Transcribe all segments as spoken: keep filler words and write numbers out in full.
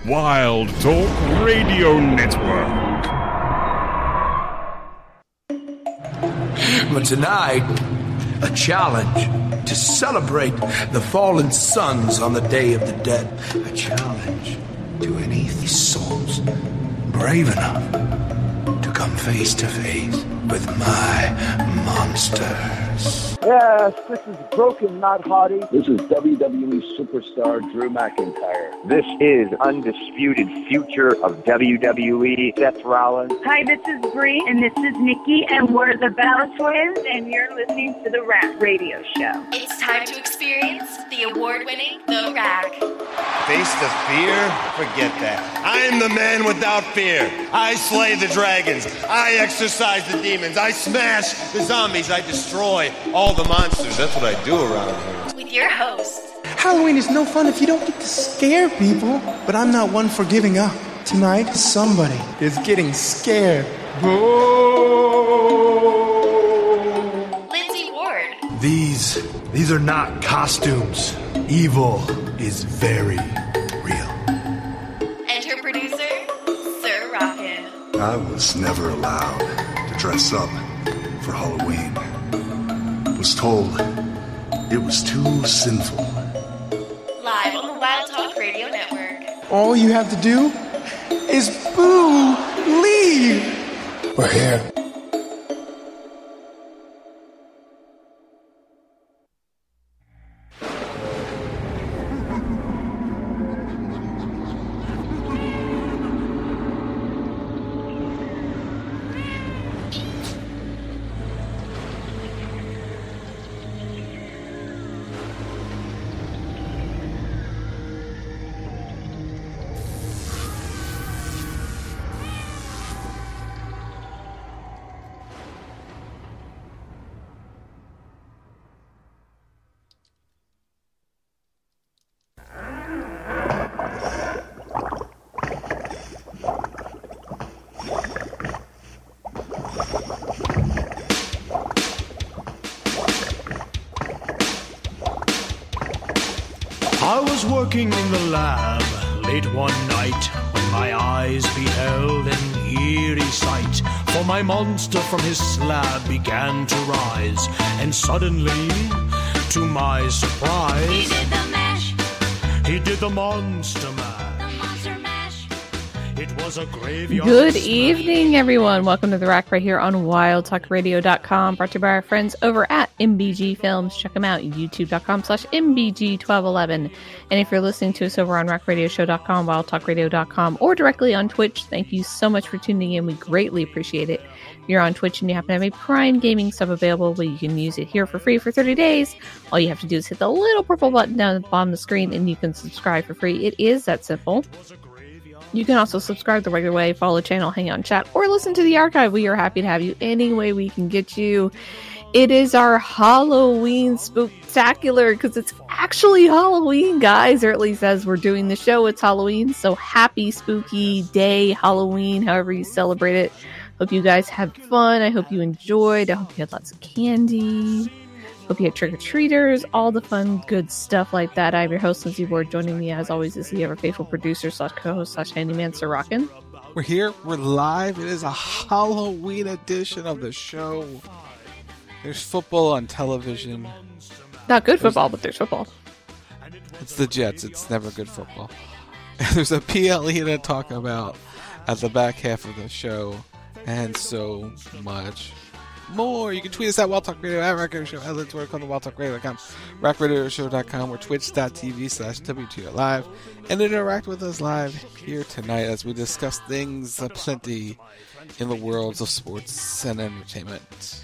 Wild Talk Radio Network. But tonight, a challenge to celebrate the fallen sons on the Day of the Dead. A challenge to any souls brave enough to come face to face with my monsters. Yes, this is Broken Not Hottie. This is W W E superstar Drew McIntyre. This is undisputed future of W W E, Seth Rollins. Hi, this is Bree, and this is Nikki, and we're the Bella Twins, and you're listening to The Rack Radio Show. It's time to experience the award-winning The Rack. Face the fear? Forget that. I am the man without fear. I slay the dragons. I exorcise the demons. I smash the zombies. I destroy all the monsters. That's what I do around here. With your host. Halloween is no fun if you don't get to scare people. But I'm not one for giving up. Tonight, somebody is getting scared. Lindsay Ward. These, these are not costumes. Evil is very real. And her producer, Sir Rockin'. I was never allowed to dress up for Halloween. Was told it was too sinful. Live on the Wild Talk Radio Network. All you have to do is boo, leave. We're here. I was working in the lab late one night when my eyes beheld an eerie sight. For my monster from his slab began to rise, and suddenly, to my surprise, He did the mash. He did the monster mash. The monster mash. It was a graveyard. Good smash. evening, everyone. Welcome to The Rack right here on wild talk radio dot com, brought to you by our friends over at M B G Films. Check them out, youtube.com slash MBG1211. And if you're listening to us over on rack radio show dot com, wild talk radio dot com, or directly on Twitch, thank you so much for tuning in. We greatly appreciate it. If you're on Twitch and you happen to have a Prime Gaming sub available, well, you can use it here for free for thirty days. All you have to do is hit the little purple button down at the bottom of the screen and you can subscribe for free. It is that simple. You can also subscribe the regular way, follow the channel, hang out and chat, or listen to the archive. We are happy to have you any way we can get you. It is our Halloween spooktacular because it's actually Halloween, guys, or at least as we're doing the show, it's Halloween. So happy spooky day, Halloween, however you celebrate it. Hope you guys had fun. I hope you enjoyed. I hope you had lots of candy. Hope you had trick-or-treaters, all the fun, good stuff like that. I'm your host, Lindsay Ward. Joining me, as always, is the ever-faithful producer slash co-host slash handyman, Sir Rockin'. We're here. We're live. It is a Halloween edition of the show. There's football on television. Not good football, but there's football. It's the Jets. It's never good football. There's a P L E to talk about at the back half of the show, and so much more. You can tweet us at Wild Talk Radio, at Rack Radio Show, at Let's Work on the Wild Talk Radio dot com, rack radio show dot com, or twitch.tv slash WTO Live, and interact with us live here tonight as we discuss things aplenty in the worlds of sports and entertainment.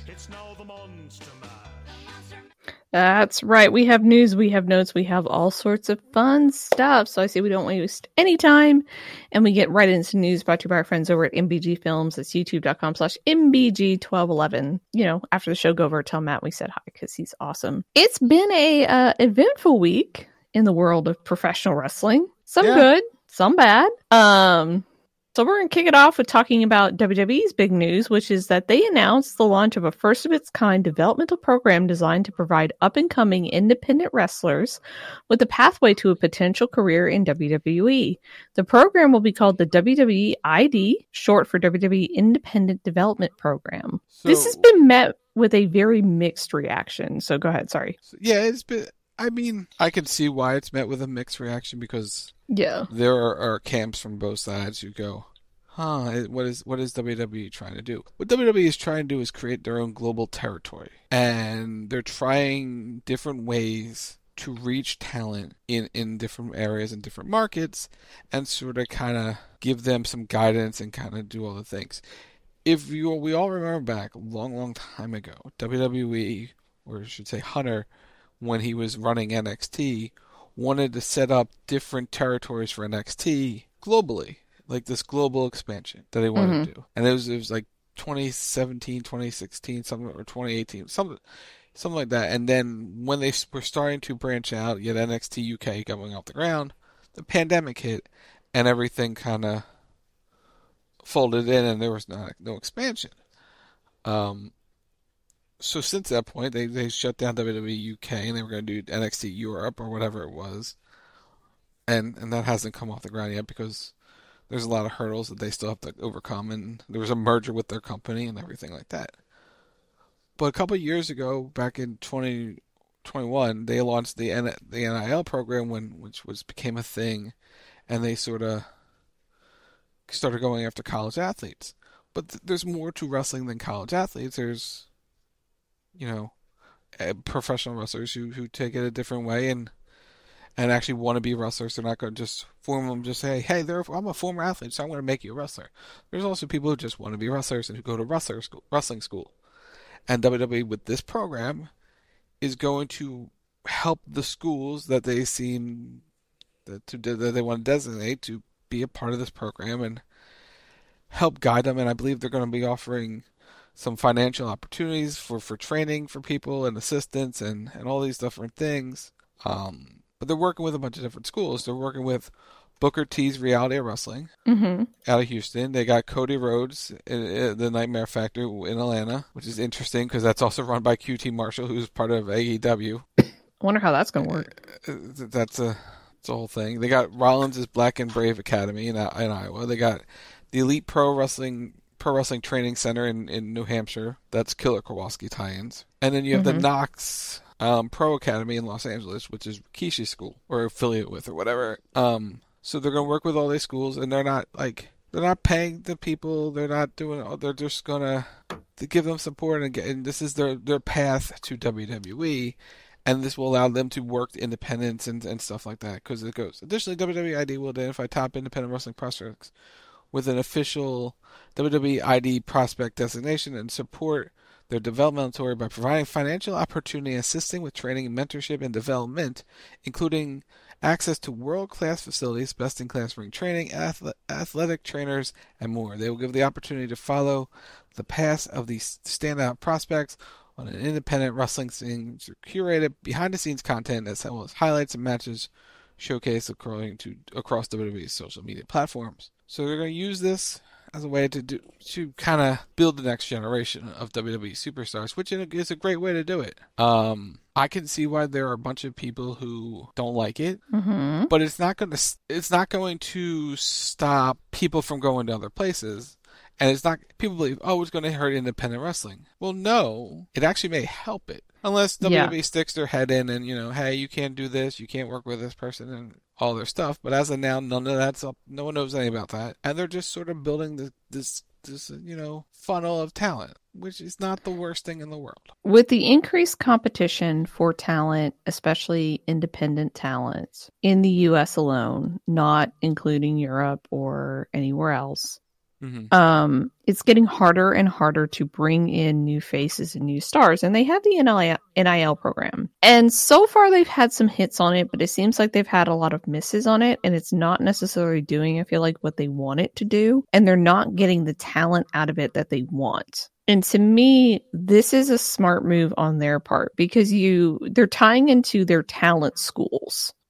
That's right. We have news, we have notes, we have all sorts of fun stuff. So I say we don't waste any time, and we get right into news brought to you by our friends over at M B G Films. That's youtube.com slash MBG1211. You know, after the show, go over, tell Matt we said hi because he's awesome. It's been a uh, eventful week in the world of professional wrestling. Some yeah. good, some bad. Um, So we're going to kick it off with talking about W W E's big news, which is that they announced the launch of a first-of-its-kind developmental program designed to provide up-and-coming independent wrestlers with a pathway to a potential career in W W E. The program will be called the W W E I D, short for W W E Independent Development Program. So, this has been met with a very mixed reaction. So go ahead, sorry. Yeah, it's been... I mean, I can see why it's met with a mixed reaction because yeah, there are, are camps from both sides who go, huh, what is what is W W E trying to do? What W W E is trying to do is create their own global territory. And they're trying different ways to reach talent in, in different areas and different markets and sort of kind of give them some guidance and kind of do all the things. If you we all remember back a long, long time ago, W W E, or I should say Hunter, when he was running N X T, wanted to set up different territories for N X T globally, like this global expansion that he wanted mm-hmm. to do. And it was it was like twenty seventeen, twenty sixteen, something, or twenty eighteen, something, something like that. And then when they were starting to branch out, yet N X T U K going off the ground, the pandemic hit, and everything kind of folded in, and there was not no expansion. Um. So since that point, they, they shut down W W E U K, and they were going to do N X T Europe or whatever it was. And and that hasn't come off the ground yet because there's a lot of hurdles that they still have to overcome, and there was a merger with their company and everything like that. But a couple of years ago, back in twenty twenty-one, they launched the N- the N I L program, when which was became a thing, and they sort of started going after college athletes. But th- there's more to wrestling than college athletes. There's you know, professional wrestlers who, who take it a different way and and actually want to be wrestlers. They're not going to just form them, just say, hey, they're, I'm a former athlete, so I'm going to make you a wrestler. There's also people who just want to be wrestlers and who go to wrestler school, wrestling school. And W W E, with this program, is going to help the schools that they seem that, to, that they want to designate to be a part of this program and help guide them. And I believe they're going to be offering some financial opportunities for, for training for people and assistance and, and all these different things. Um, but they're working with a bunch of different schools. They're working with Booker T's Reality of Wrestling mm-hmm. out of Houston. They got Cody Rhodes, in, in the Nightmare Factory in Atlanta, which is interesting because that's also run by Q T Marshall, who's part of A E W. I wonder how that's going to work. That's a, that's a whole thing. They got Rollins' Black and Brave Academy in, in Iowa. They got the Elite Pro Wrestling Pro Wrestling Training Center in, in New Hampshire. That's Killer Kowalski tie-ins. And then you have mm-hmm. the Knox um, Pro Academy in Los Angeles, which is Rikishi's school, or affiliate with, or whatever. Um, so they're going to work with all these schools, and they're not, like, they're not paying the people. They're not doing, they're just going to give them support, and, get, and this is their, their path to W W E, and this will allow them to work independence and, and stuff like that, because it goes. Additionally, W W E I D will identify top independent wrestling prospects with an official W W E I D prospect designation and support their developmental tour by providing financial opportunity, assisting with training, mentorship, and development, including access to world-class facilities, best-in-class ring training, athle- athletic trainers, and more. They will give the opportunity to follow the path of these standout prospects on an independent wrestling scene through curated behind-the-scenes content as well as highlights and matches showcased according to across W W E's social media platforms. So they're going to use this as a way to do to kind of build the next generation of W W E superstars, which is a great way to do it. Um, I can see why there are a bunch of people who don't like it, mm-hmm. but it's not going to it's not going to stop people from going to other places. And it's not, people believe, oh, it's going to hurt independent wrestling. Well, no, it actually may help it. Unless W W E yeah. sticks their head in and, you know, hey, you can't do this, you can't work with this person and all their stuff. But as of now, none of that's up. No one knows anything about that. And they're just sort of building this, this, this, you know, funnel of talent, which is not the worst thing in the world. With the increased competition for talent, especially independent talent, in the U S alone, not including Europe or anywhere else, Mm-hmm. Um, it's getting harder and harder to bring in new faces and new stars. And they have the N I L program. And so far they've had some hits on it, but it seems like they've had a lot of misses on it. And it's not necessarily doing, I feel like, what they want it to do. And they're not getting the talent out of it that they want. And to me, this is a smart move on their part because you they're tying into their talent schools.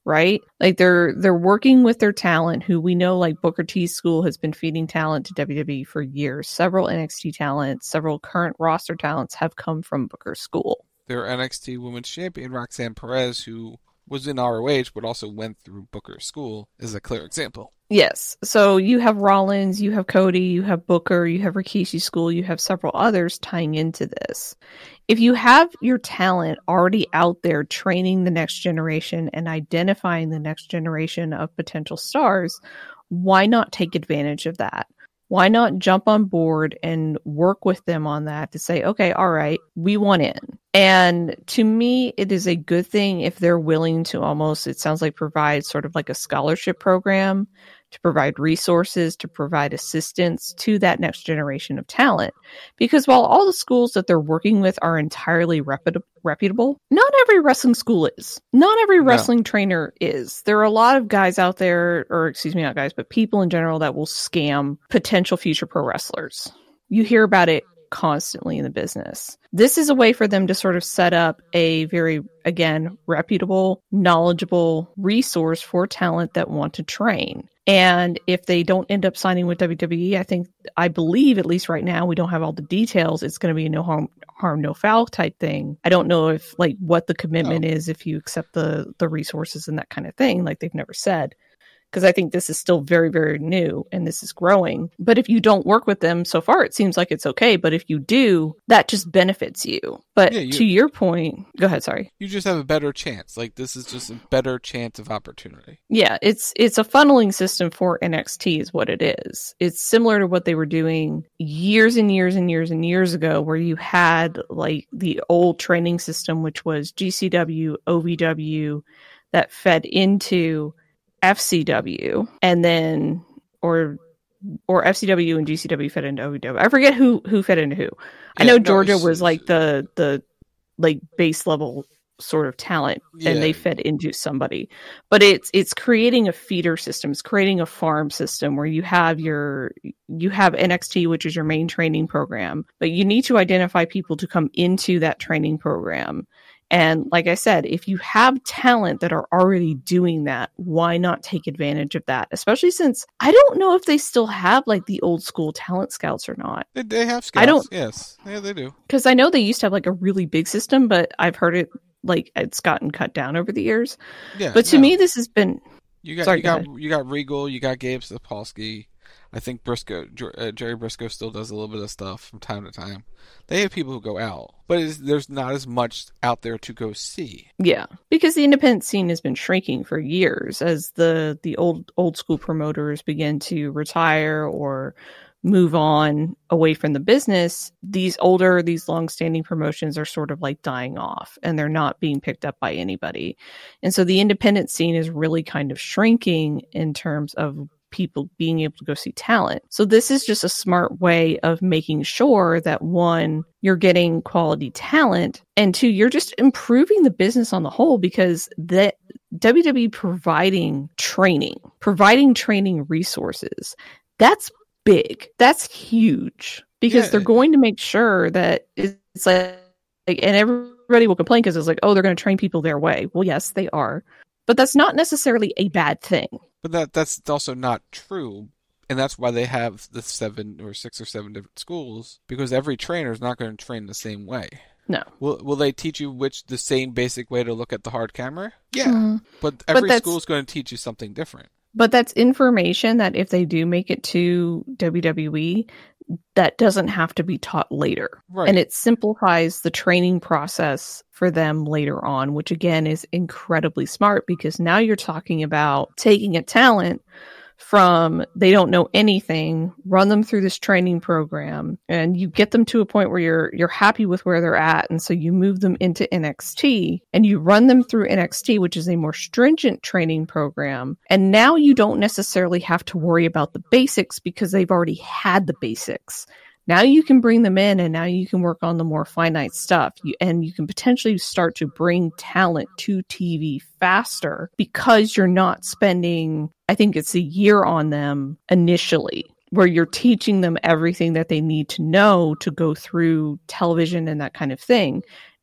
right? Like they're they're working with their talent, who we know, like Booker T's school has been feeding talent to W W E for years. Several N X T talents, several current roster talents have come from Booker's school. Their N X T Women's Champion, Roxanne Perez, who was in R O H but also went through Booker's school, is a clear example. Yes. So you have Rollins, you have Cody, you have Booker, you have Rikishi's school, you have several others tying into this. If you have your talent already out there training the next generation and identifying the next generation of potential stars, why not take advantage of that? Why not jump on board and work with them on that to say, okay, all right, we want in. And to me, it is a good thing if they're willing to almost, it sounds like, provide sort of like a scholarship program, to provide resources, to provide assistance to that next generation of talent. Because while all the schools that they're working with are entirely reput- reputable, not every wrestling school is. Not every wrestling no. trainer is. There are a lot of guys out there, or excuse me, not guys, but people in general that will scam potential future pro wrestlers. You hear about it constantly in the business. This is a way for them to sort of set up a very, again, reputable, knowledgeable resource for talent that want to train. And if they don't end up signing with W W E, I think, I believe, at least right now, we don't have all the details. It's going to be a no harm, harm, no foul type thing. I don't know if, like, what the commitment no. is if you accept the the resources and that kind of thing. Like, they've never said. Because I think this is still very, very new and this is growing. But if you don't work with them so far, it seems like it's okay. But if you do, that just benefits you. But yeah, you, to your point, go ahead, sorry. You just have a better chance. Like, this is just a better chance of opportunity. Yeah, it's it's a funneling system for N X T is what it is. It's similar to what they were doing years and years and years and years ago, where you had like the old training system, which was G C W, O V W, that fed into F C W, and then or or F C W and G C W fed into O V W. I forget who who fed into who. Yeah, I know no, Georgia was like the the like base level sort of talent, yeah. and they fed into somebody. But it's it's creating a feeder system. It's creating a farm system where you have your you have N X T, which is your main training program, but you need to identify people to come into that training program. And like I said, if you have talent that are already doing that, why not take advantage of that? Especially since I don't know if they still have like the old school talent scouts or not. They, they have scouts. I don't, yes, yeah, they do. Because I know they used to have like a really big system, but I've heard it like it's gotten cut down over the years. Yeah. But to no. me, this has been. You got Sorry, you go got you got Regal, you got Gabe Sapolsky. I think Briscoe, uh, Jerry Briscoe still does a little bit of stuff from time to time. They have people who go out, but it's, there's not as much out there to go see. Yeah, because the independent scene has been shrinking for years as the, the old old school promoters begin to retire or move on away from the business. These older, these long-standing promotions are sort of like dying off, and they're not being picked up by anybody. And so the independent scene is really kind of shrinking in terms of people being able to go see talent. So this is just a smart way of making sure that, one, you're getting quality talent, and two, you're just improving the business on the whole, because the W W E providing training, providing training resources, that's big. That's huge, because yeah. they're going to make sure that it's like, like and everybody will complain because it's like, oh, they're going to train people their way. Well, yes, they are. But that's not necessarily a bad thing. But that that's also not true. And that's why they have the seven or six or seven different schools, because every trainer is not going to train the same way. No. Will Will they teach you which the same basic way to look at the hard camera? Yeah. Mm-hmm. But every but school is going to teach you something different. But that's information that if they do make it to W W E, that doesn't have to be taught later. Right. And it simplifies the training process for them later on, which again is incredibly smart, because now you're talking about taking a talent from they don't know anything, run them through this training program, and you get them to a point where you're you're happy with where they're at, and so you move them into N X T and you run them through N X T, which is a more stringent training program, and now you don't necessarily have to worry about the basics because they've already had the basics. Now you can bring them in, and now you can work on the more finite stuff. You, and you can potentially start to bring talent to T V faster, because you're not spending, I think it's a year on them initially, where you're teaching them everything that they need to know to go through television and that kind of thing.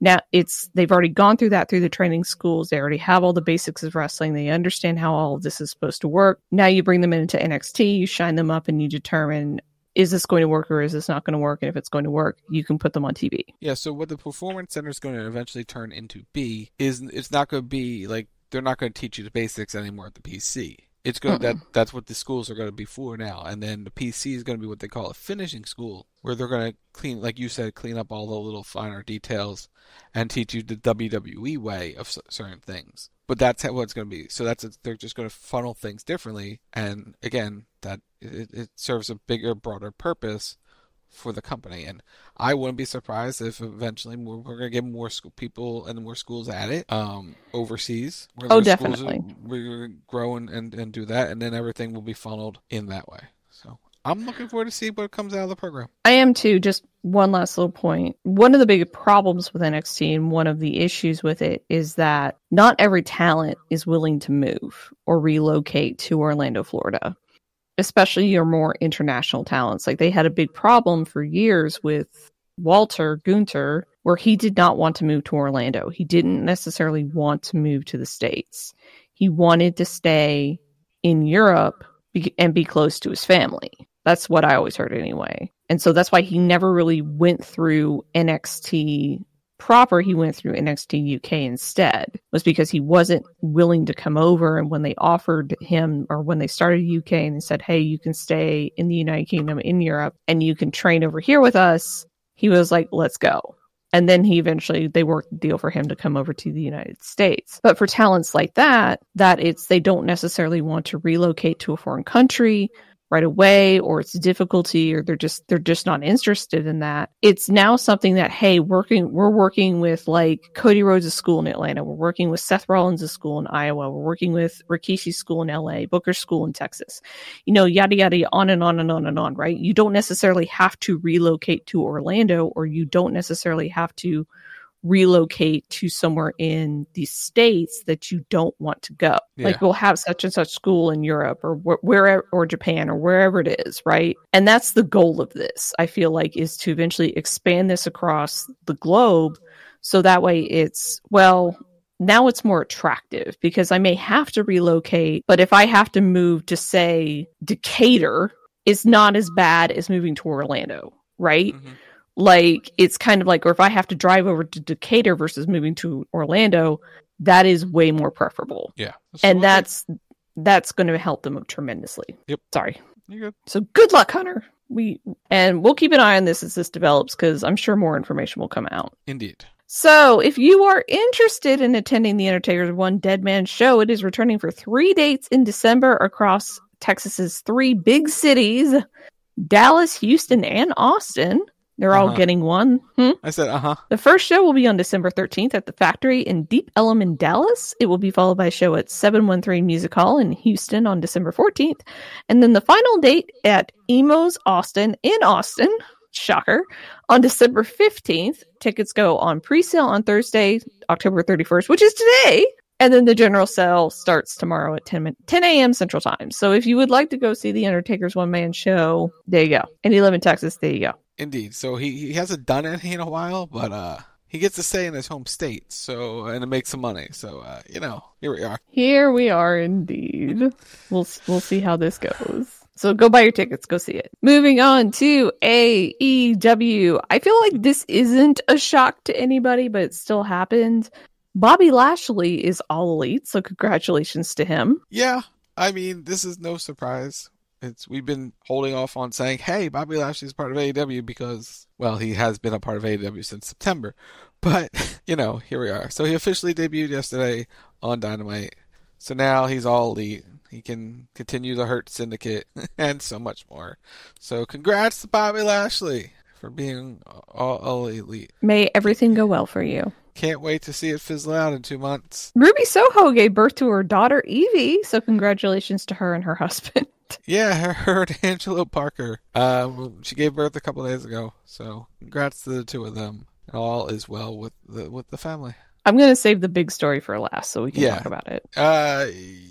Now it's they've already gone through that through the training schools. They already have all the basics of wrestling. They understand how all of this is supposed to work. Now you bring them into N X T, you shine them up, and you determine, is this going to work or is this not going to work? And if it's going to work, you can put them on T V. Yeah, so what the Performance Center is going to eventually turn into be is it's not going to be like, they're not going to teach you the basics anymore at the P C. It's going mm-hmm. that that's what the schools are going to be for now, and then the P C is going to be what they call a finishing school, where they're going to clean, like you said, clean up all the little finer details and teach you the W W E way of certain things. But that's what it's going to be. So that's a, they're just going to funnel things differently, and again, that it, it serves a bigger, broader purpose for the company. And I wouldn't be surprised if eventually we're, we're going to get more school people and more schools at it um, overseas. Where oh, definitely. Are, we're going to grow and, and, and do that, and then everything will be funneled in that way. So I'm looking forward to see what comes out of the program. I am too. Just one last little point. One of the big problems with N X T and one of the issues with it is that not every talent is willing to move or relocate to Orlando, Florida. Especially your more international talents. Like, they had a big problem for years with Walter Gunter, where he did not want to move to Orlando. He didn't necessarily want to move to the States. He wanted to stay in Europe be- and be close to his family. That's what I always heard anyway. And so that's why he never really went through N X T proper. He went through N X T U K instead, was because he wasn't willing to come over. And when they offered him, or when they started U K and they said, hey, you can stay in the United Kingdom, in Europe, and you can train over here with us, he was like, let's go. And then he eventually, they worked the deal for him to come over to the United States. But for talents like that, that it's, they don't necessarily want to relocate to a foreign country right away, or it's difficulty, or they're just they're just not interested in that. It's now something that, hey, working we're working with like Cody Rhodes' school in Atlanta, we're working with Seth Rollins' school in Iowa, we're working with Rikishi's school in L A, Booker's school in Texas, you know, yada yada, on and on and on and on, right? You don't necessarily have to relocate to Orlando, or you don't necessarily have to relocate to somewhere in the States that you don't want to go. Yeah. Like, we'll have such and such school in Europe, or wh- wherever, or Japan, or wherever it is, right? And that's the goal of this, I feel like, is to eventually expand this across the globe, so that way it's, well, now it's more attractive, because I may have to relocate, but if I have to move to, say, Decatur, it's not as bad as moving to Orlando, right? Mm-hmm. Like, it's kind of like, or if I have to drive over to Decatur versus moving to Orlando, that is way more preferable. Yeah. And that's that's going to help them tremendously. Yep. Sorry. You're good. So good luck, Hunter. We and we'll keep an eye on this as this develops, because I'm sure more information will come out. Indeed. So if you are interested in attending the Undertaker's One Dead Man show, it is returning for three dates in December across Texas's three big cities, Dallas, Houston, and Austin. They're uh-huh. all getting one. Hmm? I said, uh-huh. The first show will be on December thirteenth at the Factory in Deep Ellum in Dallas. It will be followed by a show at seven one three Music Hall in Houston on December fourteenth. And then the final date at Emo's Austin in Austin, shocker, on December fifteenth. Tickets go on pre-sale on Thursday, October thirty-first, which is today. And then the general sale starts tomorrow at ten a.m. Central Time. So if you would like to go see The Undertaker's one-man show, there you go. And you live in Texas, there you go. Indeed. So he, he hasn't done anything in a while, but uh, he gets to stay in his home state, so and it makes some money. So, uh, you know, here we are. Here we are indeed. We'll we'll see how this goes. So go buy your tickets. Go see it. Moving on to A E W. I feel like this isn't a shock to anybody, but it still happened. Bobby Lashley is All Elite, so congratulations to him. Yeah, I mean, this is no surprise. It's we've been holding off on saying, hey, Bobby Lashley is part of A E W because, well, he has been a part of A E W since September. But, you know, here we are. So he officially debuted yesterday on Dynamite. So now he's All Elite. He can continue the Hurt Syndicate and so much more. So congrats to Bobby Lashley for being all, all Elite. May everything go well for you. Can't wait to see it fizzle out in two months. Ruby Soho gave birth to her daughter, Evie. So congratulations to her and her husband. Yeah, her, her and Angelo Parker. Um, she gave birth a couple days ago. So congrats to the two of them. All is well with the with the family. I'm going to save the big story for last so we can yeah. talk about it. Uh,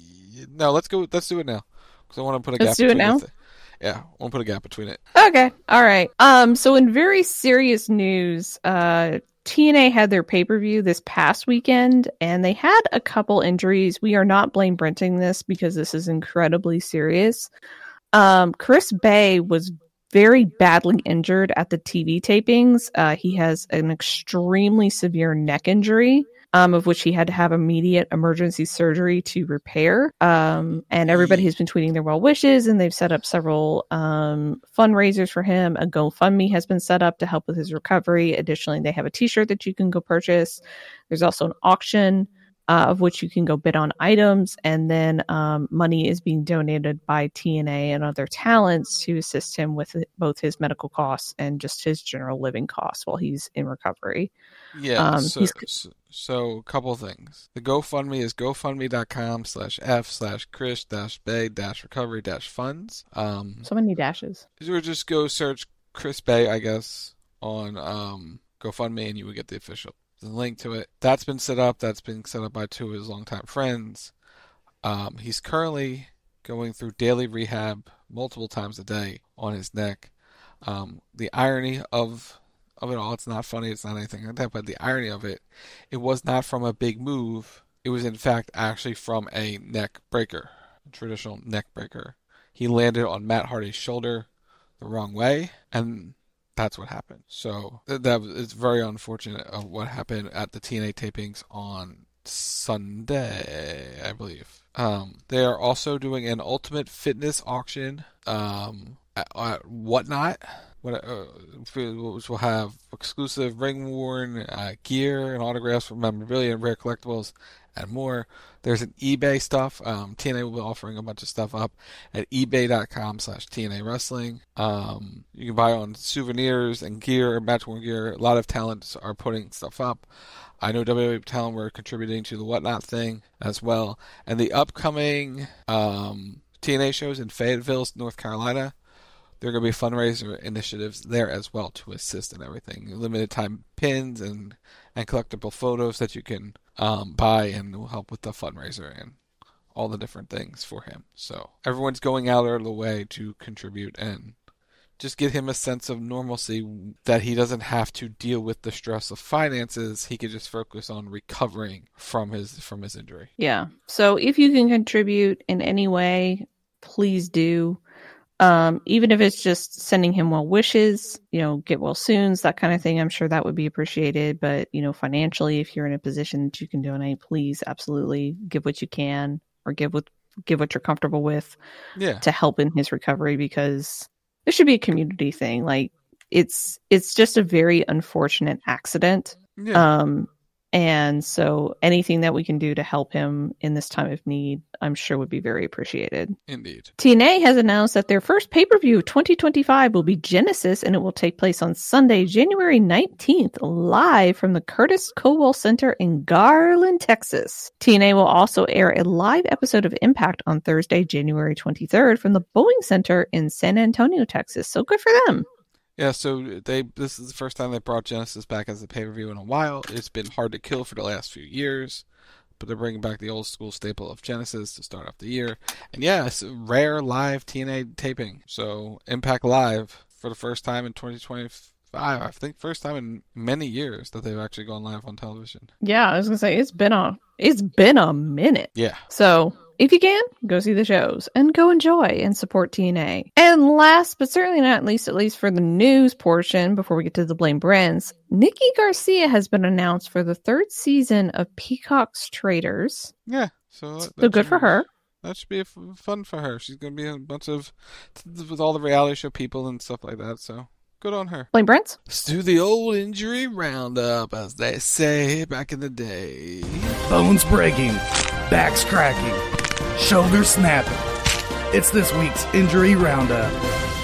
no, let's go. Let's do it now. Because I want to put a let's gap do it now? The, yeah, I want to put a gap between it. Okay. All right. Um. So in very serious news, uh, T N A had their pay-per-view this past weekend, and they had a couple injuries. We are not blame Brenting this because this is incredibly serious. Um, Chris Bay was very badly injured at the T V tapings. Uh, he has an extremely severe neck injury, um, of which he had to have immediate emergency surgery to repair. Um, and everybody has been tweeting their well wishes, and they've set up several um, fundraisers for him. A GoFundMe has been set up to help with his recovery. Additionally, they have a t-shirt that you can go purchase. There's also an auction uh, of which you can go bid on items. And then um, money is being donated by T N A and other talents to assist him with both his medical costs and just his general living costs while he's in recovery. Yeah, um, so, so, so a couple things. The GoFundMe is gofundme.com slash F slash Chris dash Bay dash recovery dash funds. Um, so many dashes. Or just go search Chris Bay, I guess, on um, GoFundMe, and you would get the official the link to it. That's been set up. That's been set up by two of his longtime friends. Um, he's currently going through daily rehab multiple times a day on his neck. Um, the irony of of it all, it's not funny, it's not anything like that, but the irony of it, it was not from a big move. It was in fact actually from a neck breaker, a traditional neck breaker. He landed on Matt Hardy's shoulder the wrong way, and that's what happened. So that, that it's very unfortunate of what happened at the T N A tapings on Sunday, I believe. Um, they are also doing an Ultimate Fitness auction um, at, at Whatnot, what, uh, which will have exclusive ring-worn uh, gear and autographs from memorabilia and rare collectibles and more. There's an eBay stuff. Um, T N A will be offering a bunch of stuff up at ebay.com slash TNA Wrestling. Um, you can buy on souvenirs and gear, match-worn gear. A lot of talents are putting stuff up. I know W W E talent were contributing to the Whatnot thing as well. And the upcoming um, T N A shows in Fayetteville, North Carolina, there are going to be fundraiser initiatives there as well to assist in everything. Limited time pins and, and collectible photos that you can um, buy, and will help with the fundraiser and all the different things for him. So everyone's going out of the way to contribute and just give him a sense of normalcy, that he doesn't have to deal with the stress of finances. He can just focus on recovering from his from his injury. Yeah. So if you can contribute in any way, please do. Um, even if it's just sending him well wishes, you know, get well soons, that kind of thing, I'm sure that would be appreciated. But, you know, financially, if you're in a position that you can donate, please absolutely give what you can, or give what give what you're comfortable with yeah. to help in his recovery, because this should be a community thing. Like, it's it's just a very unfortunate accident. Yeah. Um, and so anything that we can do to help him in this time of need, I'm sure would be very appreciated. Indeed. T N A has announced that their first pay-per-view of twenty twenty-five will be Genesis, and it will take place on Sunday, January nineteenth, live from the Curtis Cowell Center in Garland, Texas. T N A will also air a live episode of Impact on Thursday, January twenty-third, from the Boeing Center in San Antonio, Texas. So good for them. Yeah, so they this is the first time they brought Genesis back as a pay-per-view in a while. It's been hard to kill for the last few years, but they're bringing back the old school staple of Genesis to start off the year. And yeah, it's a rare live T N A taping. So Impact Live for the first time in twenty twenty-five. I think first time in many years that they've actually gone live on television. Yeah, I was gonna say it's been a it's been a minute. Yeah. So if you can, go see the shows and go enjoy and support T N A. And last but certainly not least, at least for the news portion, before we get to the Blame Brands, Nikki Garcia has been announced for the third season of Peacock's Traitors. Yeah, so that, so that good for be, her. That should be fun for her. She's going to be in a bunch of with all the reality show people and stuff like that. So good on her. Blame Brands. Let's do the old injury roundup, as they say back in the day. Bones breaking, backs cracking, shoulder snapping. It's this week's injury roundup.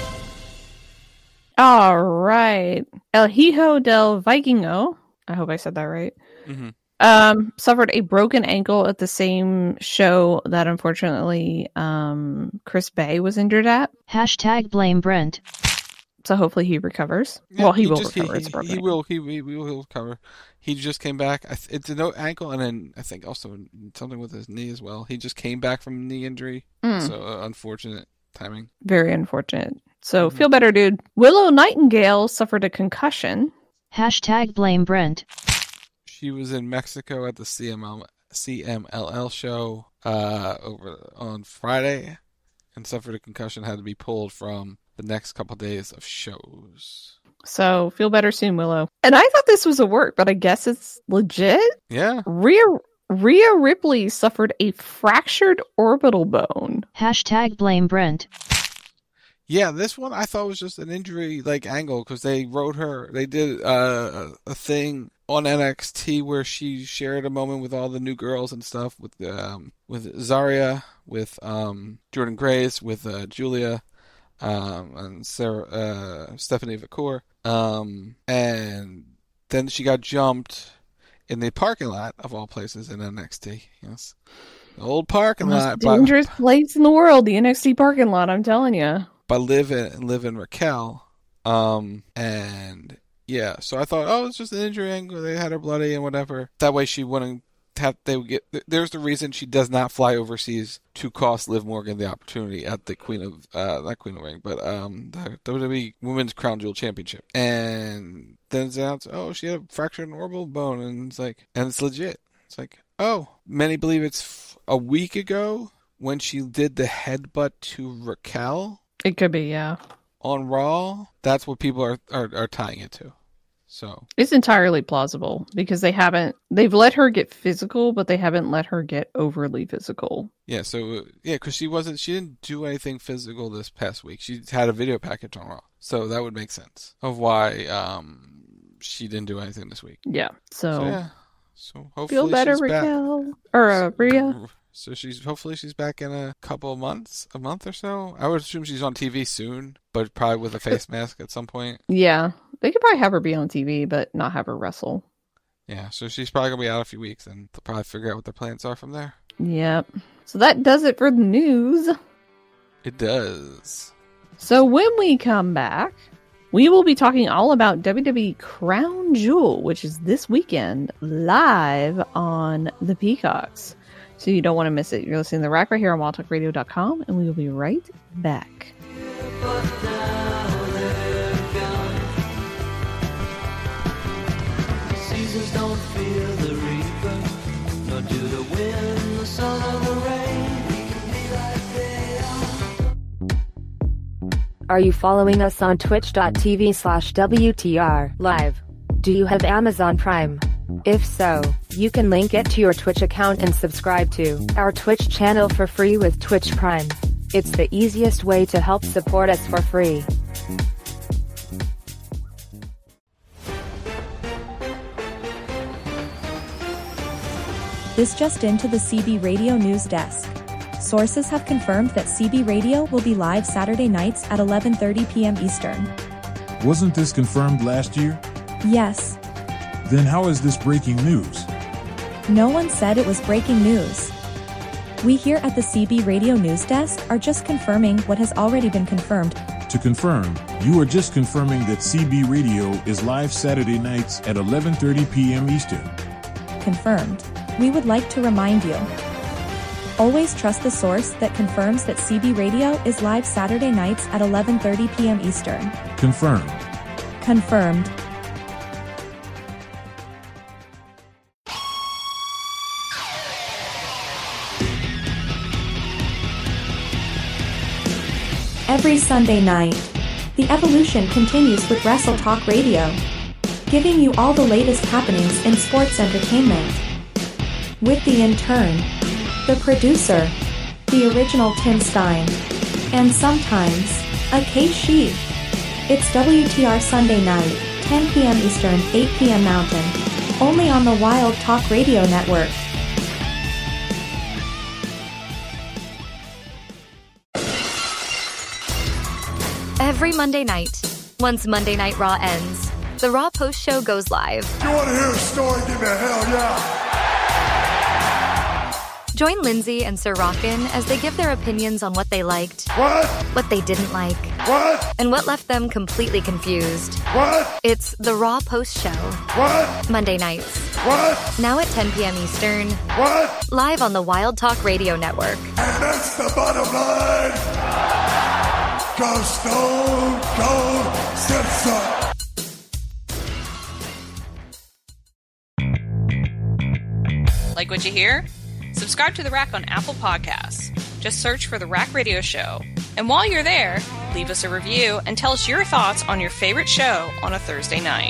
All right. El Hijo del Vikingo, I hope I said that right, mm-hmm. um, suffered a broken ankle at the same show that unfortunately um, Chris Bay was injured at. Hashtag blame Brent. So hopefully he recovers. Yeah, well, he, he will just, recover. He, it's broken he will. He, he will recover. He just came back. It's a no ankle, and then I think also something with his knee as well. He just came back from knee injury. Mm. So uh, unfortunate timing. Very unfortunate. So mm-hmm. feel better, dude. Willow Nightingale suffered a concussion. Hashtag blame Brent. She was in Mexico at the C M L, C M L L show uh, over on Friday and suffered a concussion, had to be pulled from the next couple days of shows. So feel better soon, Willow. And I thought this was a work, but I guess it's legit. Yeah. Rhea Rhea Ripley suffered a fractured orbital bone. Hashtag blame Brent. Yeah, this one I thought was just an injury like angle because they wrote her. They did uh, a thing on N X T where she shared a moment with all the new girls and stuff with um, with Zarya, with um, Jordan Grace, with uh, Julia, um, and Sarah, uh, Stephanie Vacour, um, and then she got jumped in the parking lot of all places in N X T. Yes, the old parking the most lot, dangerous by, place in the world, the N X T parking lot. I'm telling you. By Liv and Liv and Raquel, um, and yeah, so I thought, oh, it's just an injury angle. They had her bloody and whatever. That way, she wouldn't have. They would get. There's the reason she does not fly overseas to cost Liv Morgan the opportunity at the Queen of uh, not Queen of Ring, but um, the W W E Women's Crown Jewel Championship. And then it's announced, oh, she had a fractured orbital bone, and it's like, and it's legit. It's like, oh, many believe it's a week ago when she did the headbutt to Raquel. It could be, yeah. On Raw, that's what people are, are, are tying it to. So it's entirely plausible because they haven't, they've let her get physical, but they haven't let her get overly physical. Yeah, so, yeah, because she wasn't, she didn't do anything physical this past week. She had a video package on Raw. So that would make sense of why um, she didn't do anything this week. Yeah, so. So, yeah. So hopefully feel better, she's Raquel. Back. Or uh, Rhea. So she's hopefully she's back in a couple of months, a month or so. I would assume she's on T V soon, but probably with a face mask at some point. Yeah, they could probably have her be on T V, but not have her wrestle. Yeah, so she's probably gonna be out a few weeks, and they'll probably figure out what their plans are from there. Yep. So that does it for the news. It does. So when we come back, we will be talking all about W W E Crown Jewel, which is this weekend live on the Peacocks. So you don't want to miss it. You're listening to The Rack right here on wild talk radio dot com, and we will be right back. Seasons don't fear the reaper, nor do the wind, the sun, or the rain. We can be like they are. Are you following us on twitch dot t v slash W T R live? Do you have Amazon Prime? If so, you can link it to your Twitch account and subscribe to our Twitch channel for free with Twitch Prime. It's the easiest way to help support us for free. This just into the C B Radio News Desk. Sources have confirmed that C B Radio will be live Saturday nights at eleven thirty p.m. Eastern. Wasn't this confirmed last year? Yes. Then how is this breaking news? No one said it was breaking news. We here at the C B Radio News Desk are just confirming what has already been confirmed. To confirm, you are just confirming that C B Radio is live Saturday nights at eleven thirty p.m. Eastern. Confirmed. We would like to remind you. Always trust the source that confirms that C B Radio is live Saturday nights at eleven thirty p.m. Eastern. Confirmed. Confirmed. Every Sunday night, the evolution continues with Wrestle Talk Radio, giving you all the latest happenings in sports entertainment. With the intern, the producer, the original Tim Stein, and sometimes, a Kate Sheep. It's W T R Sunday night, ten p.m. Eastern, eight p.m. Mountain, only on the Wild Talk Radio Network. Every Monday night, once Monday Night Raw ends, the Raw Post Show goes live. You want to hear a story? Give me a hell yeah! Join Lindsay and Sir Rockin' as they give their opinions on what they liked, what? what they didn't like, what? and what left them completely confused. What? It's the Raw Post Show. What? Monday nights. What? Now at ten p.m. Eastern. What? Live on the Wild Talk Radio Network. And that's the bottom line. Go Stone Cold Simpson. you hear? Subscribe to The Rack on Apple Podcasts. Just search for The Rack Radio Show. And while you're there, leave us a review and tell us your thoughts on your favorite show on a Thursday night.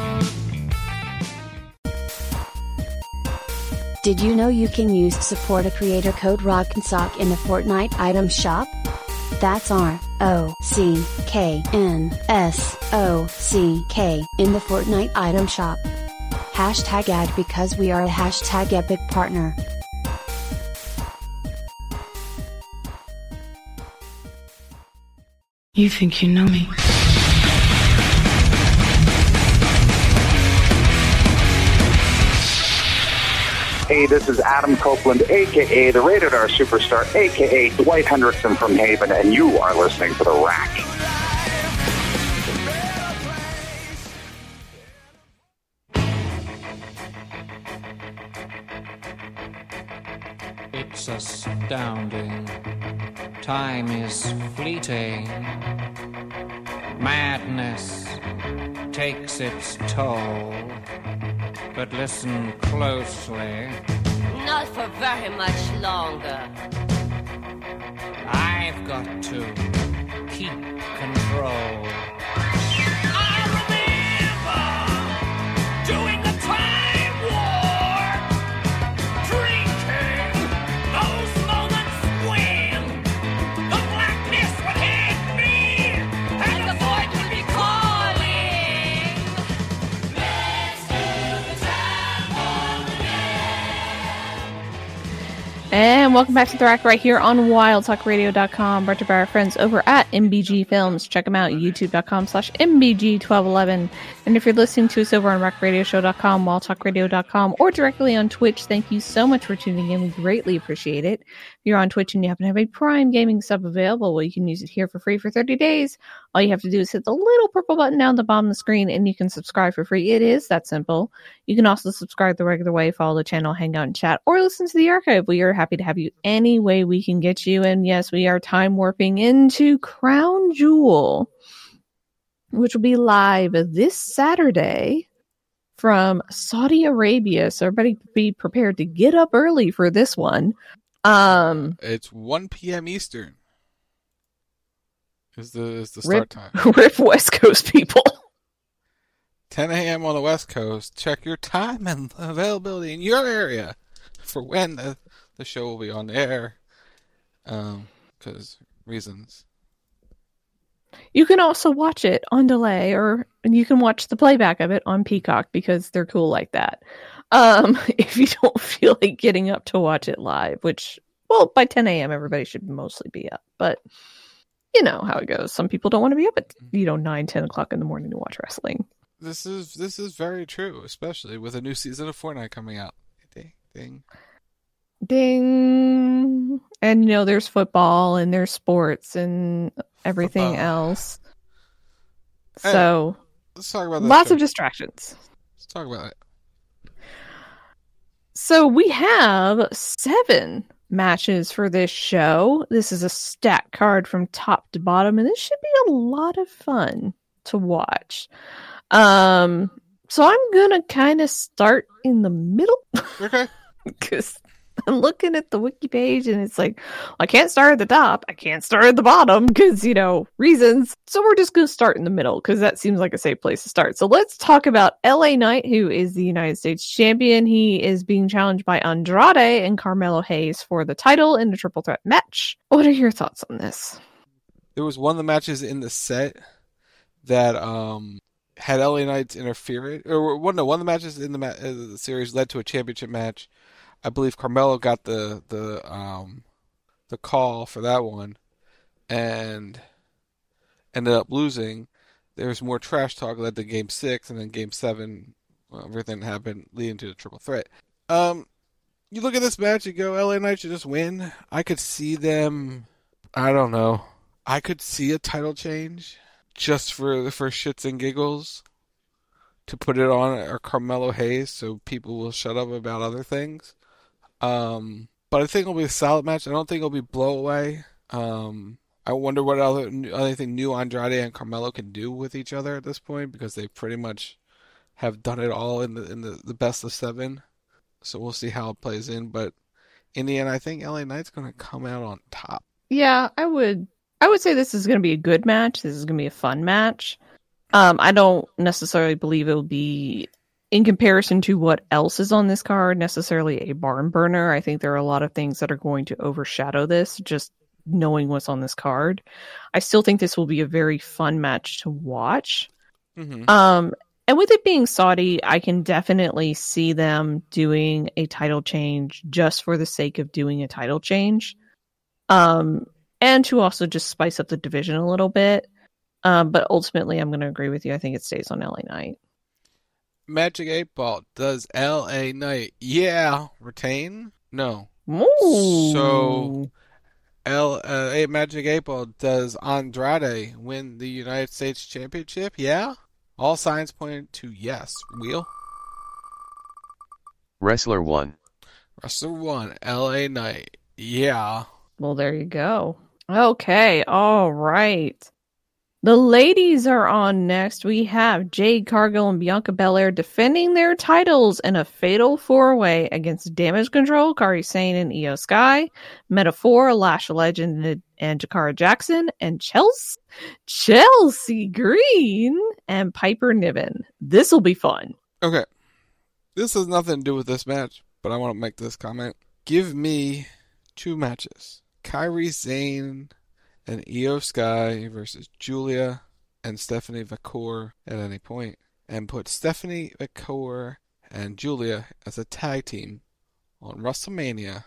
Did you know you can use support a creator code ROCK'n'SOCK in the Fortnite item shop? That's R O C K N S O C K in the Fortnite item shop. Hashtag ad because we are a hashtag epic partner. You think you know me? Hey, this is Adam Copeland, a k a the Rated R Superstar, a k a Dwight Hendrickson from Haven, and you are listening to The Rack. It's astounding. Time is fleeting. Madness takes its toll. But listen closely. Not for very much longer. I've got to keep control. I remember doing the time war, drinking those moments when the blackness would hit me and the void would be calling. Let's do the time war again. And welcome back to The Rack right here on wild talk radio dot com, brought to you by our friends over at M B G Films. Check them out, youtube dot com slash M B G twelve eleven. And if you're listening to us over on rack radio show dot com, wild talk radio dot com, or directly on Twitch, thank you so much for tuning in. We greatly appreciate it. If you're on Twitch and you happen to have a Prime Gaming sub available, well, you can use it here for free for thirty days. All you have to do is hit the little purple button down the bottom of the screen and you can subscribe for free. It is that simple. You can also subscribe the regular way, follow the channel, hang out and chat, or listen to the archive. We are happy to have you any way we can get you. And yes, we are time warping into Crown Jewel, which will be live this Saturday from Saudi Arabia. So everybody be prepared to get up early for this one. Um, It's one p.m. Eastern. Is the is the start rip, time? Rip West Coast people. ten a.m. on the West Coast. Check your time and availability in your area for when the, the show will be on the air. Um, because reasons. You can also watch it on delay, or you can watch the playback of it on Peacock because they're cool like that. Um, if you don't feel like getting up to watch it live, which, well, by ten a.m. everybody should mostly be up, but you know how it goes. Some people don't want to be up at, you know, nine, ten o'clock in the morning to watch wrestling. This is this is very true, especially with a new season of Fortnite coming out. Ding, ding. Ding. And, you know, there's football and there's sports and everything Football. else. Hey, So, let's talk about that lots show. of distractions. Let's talk about it. So we have seven matches for this show. This is a stat card from top to bottom, and this should be a lot of fun to watch. Um, so I'm gonna kind of start in the middle. Okay. Because I'm looking at the wiki page and it's like, I can't start at the top. I can't start at the bottom because, you know, reasons. So we're just going to start in the middle because that seems like a safe place to start. So let's talk about L A Knight, who is the United States champion. He is being challenged by Andrade and Carmelo Hayes for the title in a triple threat match. What are your thoughts on this? There was one of the matches in the set that um had L A Knight's interference, or one no, one of the matches in the, ma- uh, the series led to a championship match. I believe Carmelo got the the um the call for that one, and ended up losing. There was more trash talk led to Game Six, and then Game Seven, well, everything happened leading to the triple threat. Um, you look at this match, you go, L A Knight should just win. I could see them. I don't know. I could see a title change just for for shits and giggles to put it on or Carmelo Hayes, so people will shut up about other things. Um, but I think it'll be a solid match. I don't think it'll be blow away. Um, I wonder what other anything new Andrade and Carmelo can do with each other at this point, because they pretty much have done it all in the in the, the best of seven. So we'll see how it plays in. But in the end, I think L A Knight's going to come out on top. Yeah, I would. I would say this is going to be a good match. This is going to be a fun match. Um, I don't necessarily believe it will be, in comparison to what else is on this card, necessarily a barn burner. I think there are a lot of things that are going to overshadow this, just knowing what's on this card. I still think this will be a very fun match to watch. Mm-hmm. Um, and with it being Saudi, I can definitely see them doing a title change just for the sake of doing a title change. Um, and to also just spice up the division a little bit. Um, but ultimately, I'm going to agree with you. I think it stays on L A Knight. Magic eight Ball, does L A Knight, yeah, retain? No. Ooh. So, L uh, Magic eight Ball, does Andrade win the United States Championship? Yeah? All signs point to yes. Wheel? Wrestler one. Wrestler one, L A Knight, yeah. Well, there you go. Okay, all right. The ladies are on next. We have Jade Cargill and Bianca Belair defending their titles in a fatal four-way against Damage Control, Kairi Sane and Io Sky, Metaphor, Lash Legend and Jakara Jackson, and Chelsea, Chelsea Green and Piper Niven. This will be fun. Okay. This has nothing to do with this match, but I want to make this comment. Give me two matches. Kairi Sane and Io Sky versus Julia and Stephanie Vacour at any point, and put Stephanie Vacour and Julia as a tag team on WrestleMania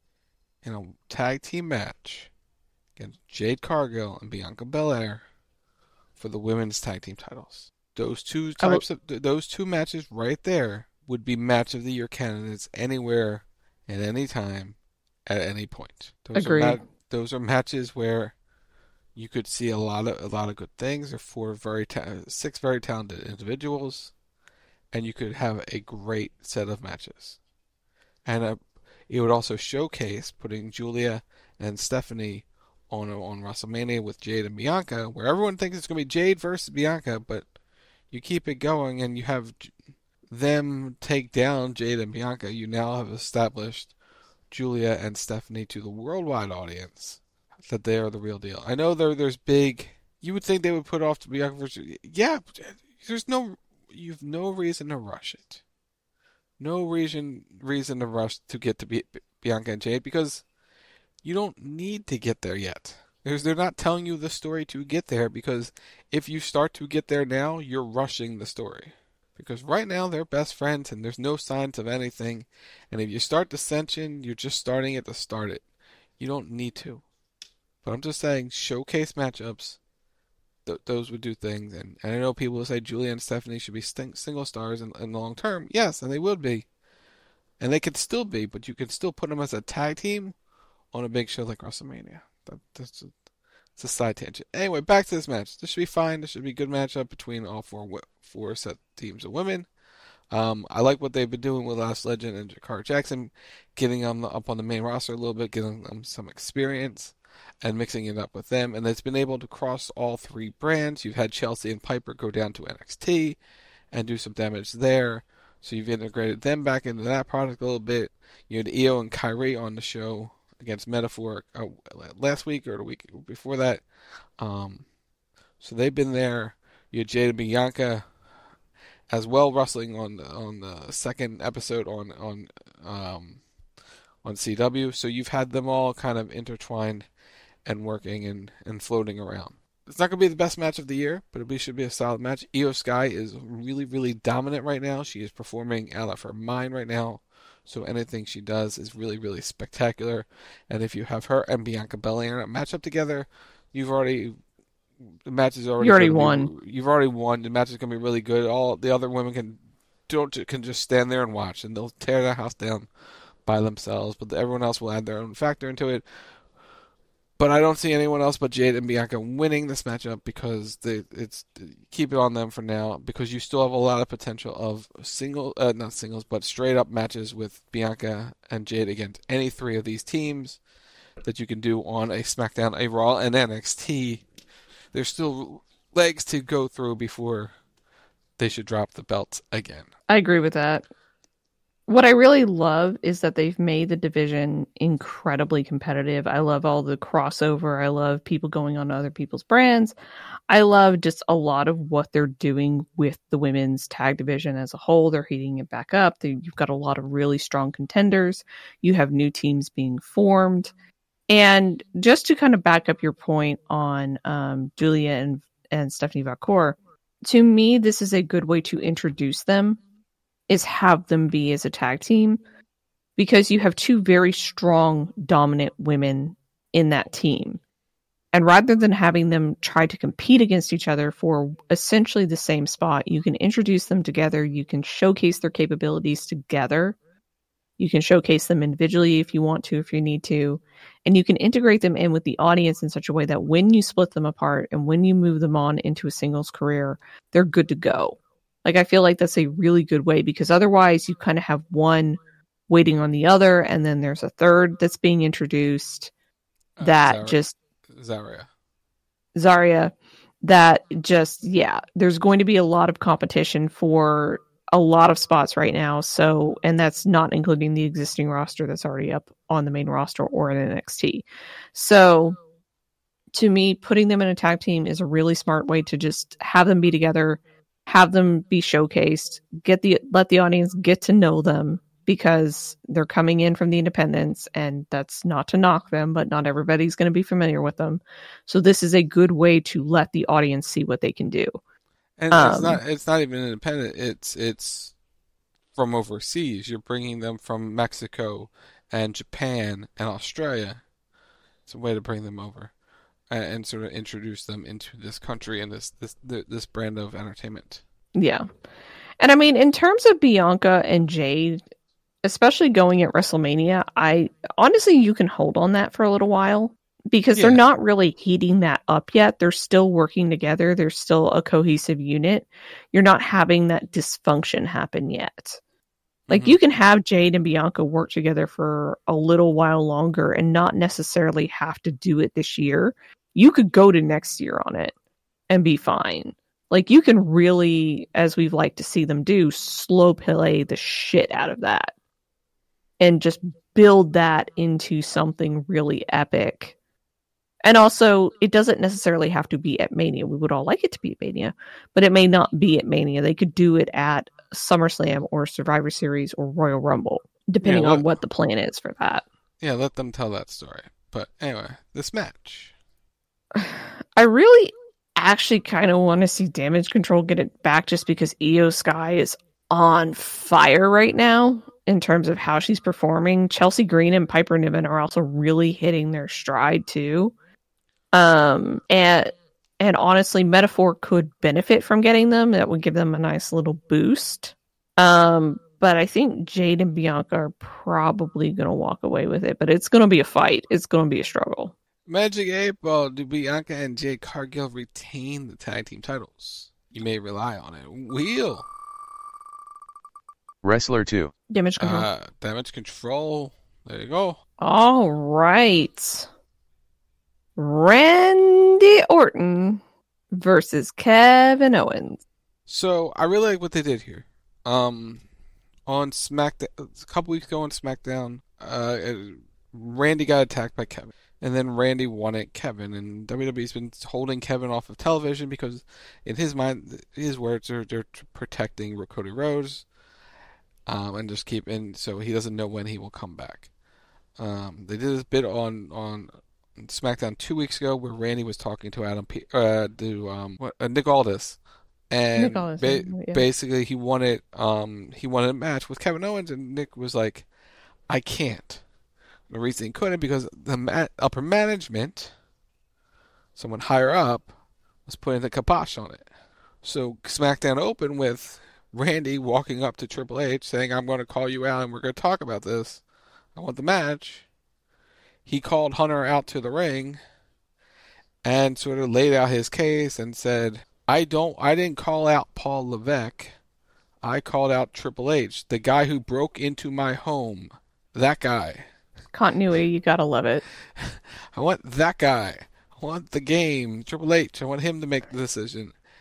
in a tag team match against Jade Cargill and Bianca Belair for the women's tag team titles. Those two types of those two matches right there would be match of the year candidates anywhere, at any time, at any point. Those Agreed. Are ma- those are matches where you could see a lot of a lot of good things. They're four very ta- six very talented individuals, and you could have a great set of matches. And uh, it would also showcase putting Julia and Stephanie on on WrestleMania with Jade and Bianca, where everyone thinks it's going to be Jade versus Bianca, but you keep it going and you have them take down Jade and Bianca. You now have established Julia and Stephanie to the worldwide audience that they are the real deal. I know there there's big. You would think they would put off to Bianca versus. Yeah, there's no. You've no reason to rush it. No reason reason to rush to get to B- Bianca and Jade, because you don't need to get there yet. There's, they're not telling you the story to get there, because if you start to get there now, you're rushing the story. Because right now they're best friends and there's no signs of anything. And if you start dissension, you're just starting it to start it. You don't need to. But I'm just saying, showcase matchups. Th- those would do things. And, and I know people will say Julia and Stephanie should be st- single stars in, in the long term. Yes, and they would be. And they could still be, but you could still put them as a tag team on a big show like WrestleMania. That, that's a, it's a side tangent. Anyway, back to this match. This should be fine. This should be a good matchup between all four four set teams of women. Um, I like what they've been doing with Lash Legend and Jakara Jackson, getting them up on the main roster a little bit, getting them some experience, and mixing it up with them. And it's been able to cross all three brands. You've had Chelsea and Piper go down to N X T and do some damage there. So you've integrated them back into that product a little bit. You had Io and Kairi on the show against Metaphor uh, last week or the week before that. Um, so they've been there. You had Jade and Bianca as well wrestling on the, on the second episode on on um, on C W. So you've had them all kind of intertwined and working and, and floating around. It's not going to be the best match of the year, but it should be a solid match. Io Sky is really, really dominant right now. She is performing out of her mind right now. So anything she does is really, really spectacular. And if you have her and Bianca Belair match up together, you've already the match is already you already be, won. You've already won. The match is going to be really good. All the other women can don't can just stand there and watch, and they'll tear the house down by themselves. But everyone else will add their own factor into it. But I don't see anyone else but Jade and Bianca winning this matchup, because they, it's keep it on them for now, because you still have a lot of potential of single, uh, not singles, but straight up matches with Bianca and Jade against any three of these teams that you can do on a SmackDown, a Raw, and N X T. There's still legs to go through before they should drop the belts again. I agree with that. What I really love is that they've made the division incredibly competitive. I love all the crossover. I love people going on other people's brands. I love just a lot of what they're doing with the women's tag division as a whole. They're heating it back up. They, you've got a lot of really strong contenders. You have new teams being formed. And just to kind of back up your point on um, Julia and, and Stephanie Vacour, to me, this is a good way to introduce them, is have them be as a tag team, because you have two very strong, dominant women in that team. And rather than having them try to compete against each other for essentially the same spot, you can introduce them together. You can showcase their capabilities together. You can showcase them individually if you want to, if you need to. And you can integrate them in with the audience in such a way that when you split them apart and when you move them on into a singles career, they're good to go. Like, I feel like that's a really good way, because otherwise you kind of have one waiting on the other, and then there's a third that's being introduced Uh, that Zara- just Zarya. Zarya, that just, yeah, there's going to be a lot of competition for a lot of spots right now. So, and that's not including the existing roster that's already up on the main roster or in N X T. So, to me, putting them in a tag team is a really smart way to just have them be together, have them be showcased, get the let the audience get to know them, because they're coming in from the independents, and that's not to knock them, but not everybody's going to be familiar with them. So this is a good way to let the audience see what they can do. And Um, it's not it's not even independent. It's it's from overseas. You're bringing them from Mexico and Japan and Australia. It's a way to bring them over and, and sort of introduce them into this country and this this this brand of entertainment. Yeah. And I mean, in terms of Bianca and Jade, especially going at WrestleMania, I honestly, you can hold on that for a little while, because they're Yeah. not really heating that up yet. They're still working together. They're still a cohesive unit. You're not having that dysfunction happen yet. Like, you can have Jade and Bianca work together for a little while longer and not necessarily have to do it this year. You could go to next year on it and be fine. Like, you can really, as we've liked to see them do, slow play the shit out of that and just build that into something really epic. And also, it doesn't necessarily have to be at Mania. We would all like it to be at Mania, but it may not be at Mania. They could do it at SummerSlam or Survivor Series or Royal Rumble, depending Yeah, on let- what the plan is for that. Yeah, let them tell that story. But anyway, this match. I really actually kind of want to see Damage Control get it back, just because Io Sky is on fire right now in terms of how she's performing. Chelsea Green and Piper Niven are also really hitting their stride too. Um, and and honestly, Metaphor could benefit from getting them. That would give them a nice little boost. Um, but I think Jade and Bianca are probably going to walk away with it. But it's going to be a fight. It's going to be a struggle. Magic eight Ball, do Bianca and Jade Cargill retain the tag team titles? You may rely on it. Wheel. Wrestler two. Damage Control. Uh, damage control. There you go. All right. Randy Orton versus Kevin Owens. So I really like what they did here. Um, on SmackDown, a couple weeks ago on SmackDown, uh, Randy got attacked by Kevin, and then Randy won at Kevin. And W W E's been holding Kevin off of television because, in his mind, his words are they're protecting Cody Rhodes, um, and just keep and so he doesn't know when he will come back. Um, they did this bit on on SmackDown two weeks ago where Randy was talking to Adam P- uh, to um what, uh, Nick Aldis. And Nick Aldis, ba- yeah. basically, he wanted um he wanted a match with Kevin Owens, and Nick was like, "I can't." The reason he couldn't because the ma- upper management, someone higher up, was putting the kibosh on it. So SmackDown opened with Randy walking up to Triple H saying, "I'm going to call you out, and we're going to talk about this. I want the match." He called Hunter out to the ring and sort of laid out his case and said, I don't. I didn't call out Paul Levesque. I called out Triple H, the guy who broke into my home. That guy. Continuity, you gotta love it. I want that guy. I want the game. Triple H. I want him to make the decision.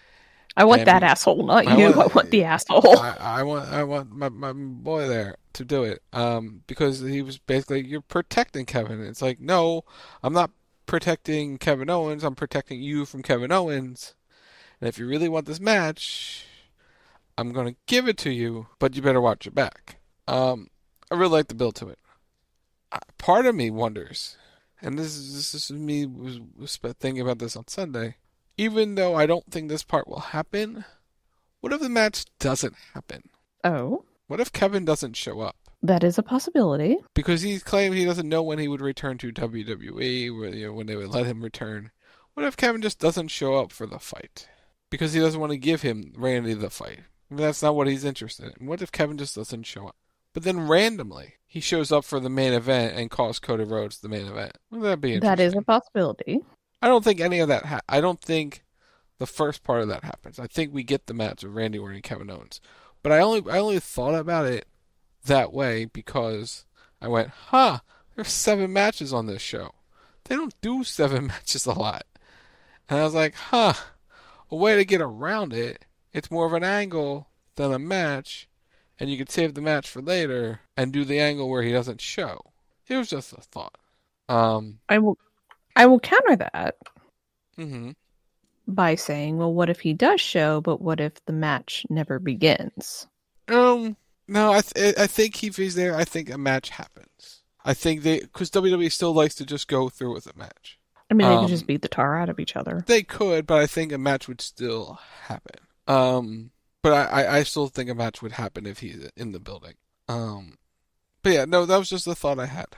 I want And that asshole, not I you. want- I want the asshole. I, I want I want my, my boy there to do it. Um, because he was basically, you're protecting Kevin. It's like, no, I'm not protecting Kevin Owens. I'm protecting you from Kevin Owens. And if you really want this match, I'm gonna give it to you, but you better watch your back. Um, I really like the build to it. Uh, Part of me wonders, and this is this is me was, was thinking about this on Sunday. Even though I don't think this part will happen, what if the match doesn't happen? Oh, What if Kevin doesn't show up? that is a possibility. Because he's claimed he doesn't know when he would return to W W E, where, you know, when they would let him return. What if Kevin just doesn't show up for the fight? Because he doesn't want to give him Randy the fight. I mean, that's not what he's interested in. What if Kevin just doesn't show up? But then randomly, he shows up for the main event and calls Cody Rhodes the main event. Wouldn't that be interesting? That is a possibility. I don't think any of that. Ha- I don't think the first part of that happens. I think we get the match of Randy Orton and Kevin Owens. But I only I only thought about it that way because I went, huh? There's seven matches on this show. They don't do seven matches a lot. And I was like, huh? A way to get around it. It's more of an angle than a match, and you could save the match for later and do the angle where he doesn't show. It was just a thought. Um. I will, I will counter that Mm-hmm. by saying, well, what if he does show, but what if the match never begins? Um, no, I th- I think if he's there, I think a match happens. I think they, because W W E still likes to just go through with a match. I mean, they Um, could just beat the tar out of each other. They could, but I think a match would still happen. Um, but I, I, I still think a match would happen if he's in the building. Um, but yeah, no, that was just the thought I had.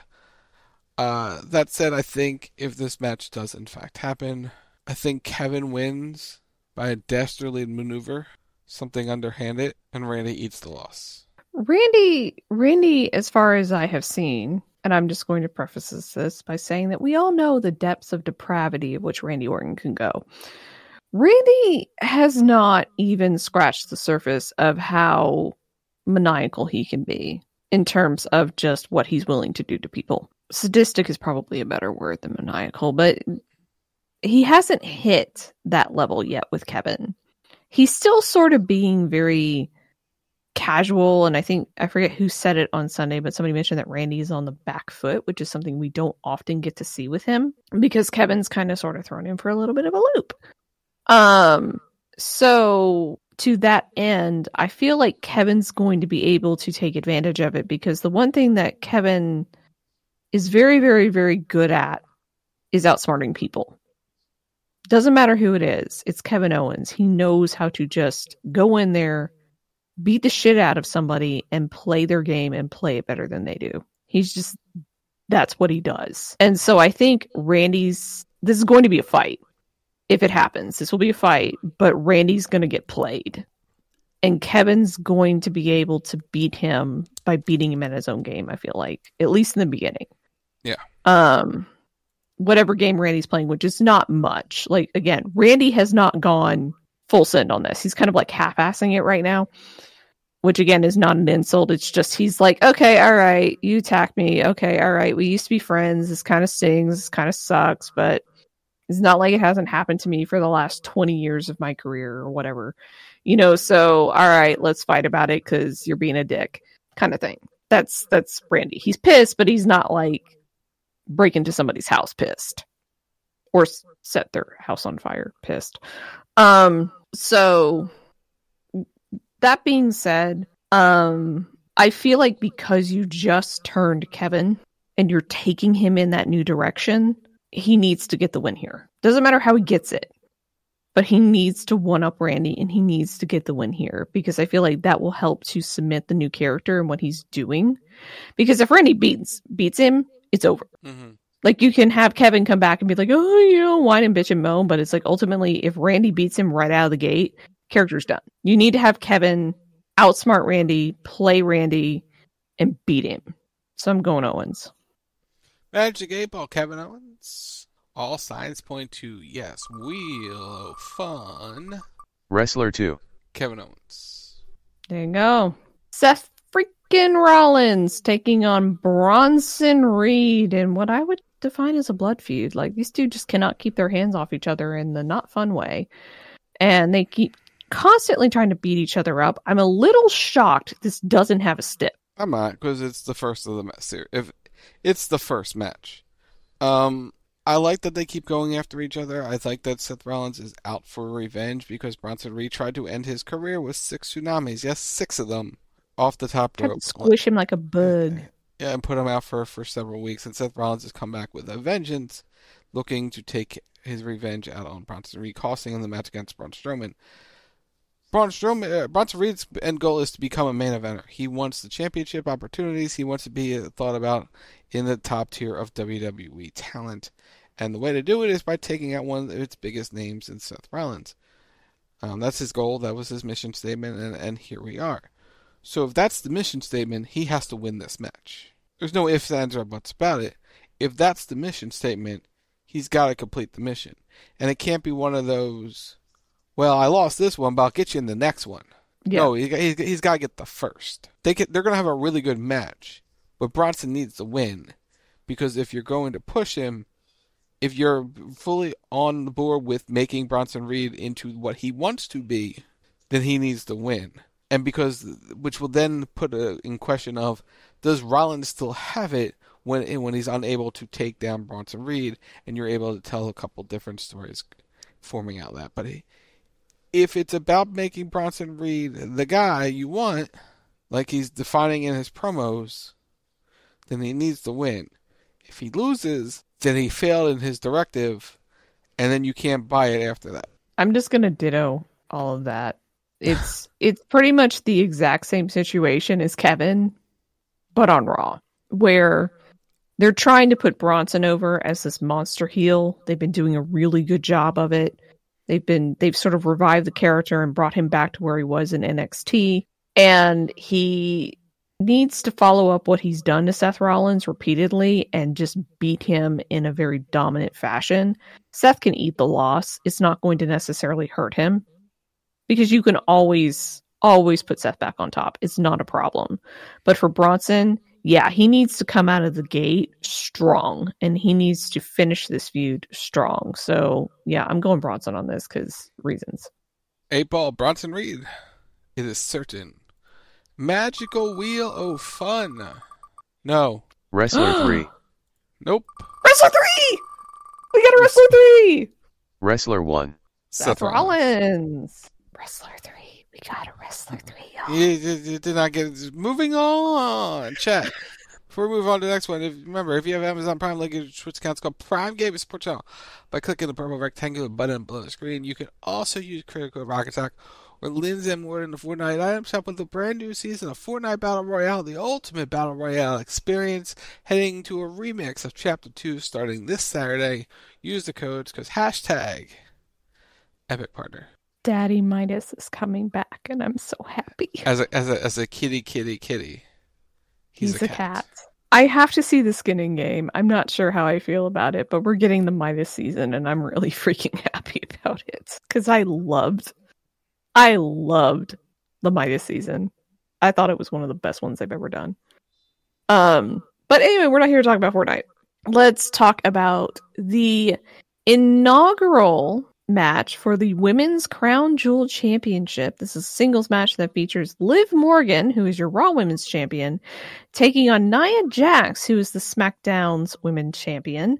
Uh, that said, I think if this match does in fact happen, I think Kevin wins by a dastardly maneuver, something underhanded, and Randy eats the loss. Randy, Randy, as far as I have seen, and I'm just going to preface this by saying that we all know the depths of depravity of which Randy Orton can go. Randy has not even scratched the surface of how maniacal he can be in terms of just what he's willing to do to people. Sadistic is probably a better word than maniacal, but he hasn't hit that level yet with Kevin. He's still sort of being very casual, and I think, I forget who said it on Sunday, but somebody mentioned that Randy's on the back foot, which is something we don't often get to see with him, because Kevin's kind of sort of thrown him for a little bit of a loop. Um, so to that end, I feel like Kevin's going to be able to take advantage of it, because the one thing that Kevin is very, very, very good at is outsmarting people. Doesn't matter who it is. It's Kevin Owens. He knows how to just go in there, beat the shit out of somebody, and play their game and play it better than they do. He's just, that's what he does. And so I think Randy's, this is going to be a fight. If it happens, this will be a fight, but Randy's going to get played. And Kevin's going to be able to beat him by beating him at his own game, I feel like. At least in the beginning. Yeah. Um, whatever game Randy's playing, which is not much. Like, again, Randy has not gone full send on this. He's kind of like half-assing it right now, which again is not an insult. It's just, he's like, okay, all right, you attacked me. Okay, all right, we used to be friends. This kind of stings. This kind of sucks, but it's not like it hasn't happened to me for the last twenty years of my career or whatever, you know, so, all right, let's fight about it because you're being a dick kind of thing. That's, that's Randy. He's pissed, but he's not like break into somebody's house pissed or s- set their house on fire pissed. Um, so that being said, um, I feel like because you just turned Kevin and you're taking him in that new direction, he needs to get the win here. Doesn't matter how he gets it, but he needs to one up Randy and he needs to get the win here, because I feel like that will help to cement the new character and what he's doing. Because if Randy beats beats him, it's over. Mm-hmm. Like, you can have Kevin come back and be like, oh, you know, whine and bitch and moan, but it's like, ultimately, if Randy beats him right out of the gate, character's done. You need to have Kevin outsmart Randy, play Randy, and beat him. So I'm going Owens. Magic eight Ball, Kevin Owens. All signs point to yes. Wheel of Fun. Wrestler two. Kevin Owens. There you go. Seth freaking Rollins taking on Bronson Reed in what I would define as a blood feud. Like, these two just cannot keep their hands off each other in the not fun way. And they keep constantly trying to beat each other up. I'm a little shocked this doesn't have a stip. I'm not, because it's the first of the match series. If it's the first match, um, I like that they keep going after each other. I like that Seth Rollins is out for revenge because Bronson Reed tried to end his career with six tsunamis. Yes, six of them off the top Tried rope. to squish him like a bug. Yeah, and put him out for for several weeks. And Seth Rollins has come back with a vengeance, looking to take his revenge out on Bronson Reed, costing him the match against Braun Strowman. Braun Strowman, uh, Bronson Reed's end goal is to become a main eventer. He wants the championship opportunities. He wants to be uh, thought about in the top tier of W W E talent. And the way to do it is by taking out one of its biggest names in Seth Rollins. Um, that's his goal. That was his mission statement. And, and here we are. So if that's the mission statement, he has to win this match. There's no ifs, ands, or buts about it. If that's the mission statement, he's got to complete the mission. And it can't be one of those, well, I lost this one, but I'll get you in the next one. Yeah. No, he, he, he's got to get the first. They get, they're going to have a really good match, but Bronson needs to win. Because if you're going to push him, if you're fully on the board with making Bronson Reed into what he wants to be, then he needs to win. And because, which will then put a, in question of, does Rollins still have it when when he's unable to take down Bronson Reed, and you're able to tell a couple different stories forming out of that. But he, if it's about making Bronson Reed the guy you want, like he's defining in his promos, then he needs to win. If he loses, then he failed in his directive, and then you can't buy it after that. I'm just going to ditto all of that. It's it's pretty much the exact same situation as Kevin, but on Raw, where they're trying to put Bronson over as this monster heel. They've been doing a really good job of it. They've been they've sort of revived the character and brought him back to where he was in N X T, and he needs to follow up what he's done to Seth Rollins repeatedly and just beat him in a very dominant fashion. Seth can eat the loss. It's not going to necessarily hurt him, because you can always, always put Seth back on top. It's not a problem. But for Bronson, yeah, he needs to come out of the gate strong, and he needs to finish this feud strong. So, yeah, I'm going Bronson on this because reasons. Eight ball, Bronson Reed. It is certain. Magical Wheel of Fun. No. Wrestler three. Nope. Wrestler three! We got a Wrestler three! Wrestler one. Seth, Seth Rollins. Wrestler three. We got a Wrestler three. You, you, you did not get it. Moving on. Chat. Before we move on to the next one, if, remember, if you have Amazon Prime, link your Twitch account. It's called Prime Gaming Support Channel. By clicking the purple rectangular button below the screen, you can also use credit code Rock Attack or Lindsay and Ward in the Fortnite item shop with a brand new season of Fortnite Battle Royale, the ultimate Battle Royale experience, heading to a remix of Chapter two starting this Saturday. Use the codes because hashtag Epic Partner. Daddy Midas is coming back, and I'm so happy. As a as a as a kitty kitty kitty. He's, He's a, a cat. cat. I have to see the skinning game. I'm not sure how I feel about it, but we're getting the Midas season, and I'm really freaking happy about it because I loved. I loved the Midas season. I thought it was one of the best ones they've ever done. Um, but anyway, we're not here to talk about Fortnite. Let's talk about the inaugural match for the Women's Crown Jewel Championship. This is a singles match that features Liv Morgan, who is your Raw Women's Champion, taking on Nia Jax, who is the SmackDown's Women's Champion.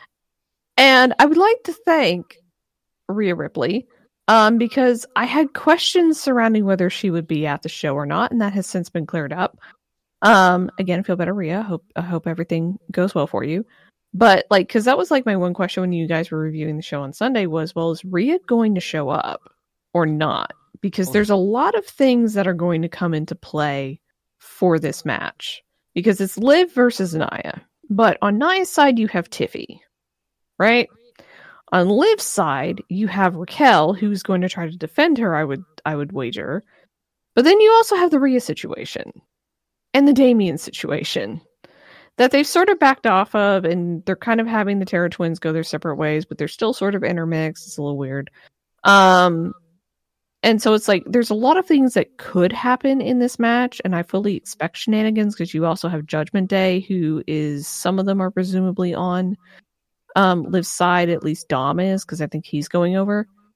And I would like to thank Rhea Ripley, Um, because I had questions surrounding whether she would be at the show or not, and that has since been cleared up. Um, again, feel better, Rhea. Hope I hope everything goes well for you. But like, because that was like my one question when you guys were reviewing the show on Sunday was, well, is Rhea going to show up or not? Because there's a lot of things that are going to come into play for this match. Because it's Liv versus Nia, but on Nia's side you have Tiffy, right? On Liv's side, you have Raquel, who's going to try to defend her, I would I would wager. But then you also have the Rhea situation and the Damien situation that they've sort of backed off of, and they're kind of having the Terra Twins go their separate ways, but they're still sort of intermixed. It's a little weird. Um, and so it's like there's a lot of things that could happen in this match, and I fully expect shenanigans because you also have Judgment Day, who is, some of them are presumably on Um, Liv's side, at least Dom is, because I think he's going over.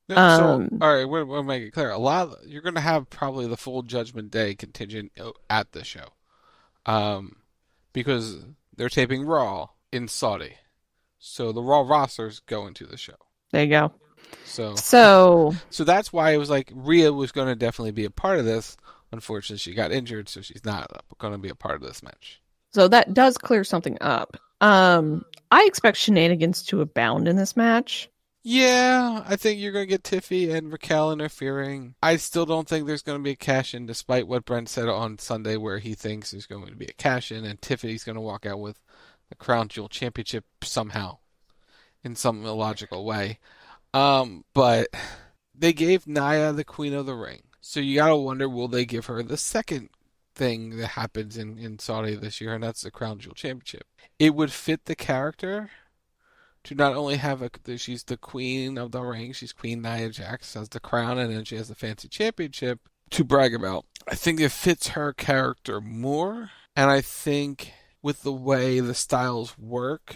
So, Um, all right, we'll, we'll make it clear. A lot of, you're going to have probably the full Judgment Day contingent at the show, um, because they're taping Raw in Saudi, so the Raw rosters go into the show. There you go. So, So, so that's why it was like Rhea was going to definitely be a part of this. Unfortunately, she got injured, so she's not going to be a part of this match. so that does clear something up. Um, I expect shenanigans to abound in this match. Yeah, I think you're going to get Tiffy and Raquel interfering. I still don't think there's going to be a cash-in, despite what Brent said on Sunday, where he thinks there's going to be a cash-in, and Tiffany's going to walk out with the Crown Jewel Championship somehow, in some illogical way. Um, but they gave Nia the Queen of the Ring, so you got to wonder, will they give her the second thing that happens in, in Saudi this year, and that's the Crown Jewel Championship. It would fit the character to not only have a, she's the queen of the ring, she's Queen Nia Jax, has the crown, and then she has the fancy championship to brag about. I think it fits her character more, and I think with the way the styles work,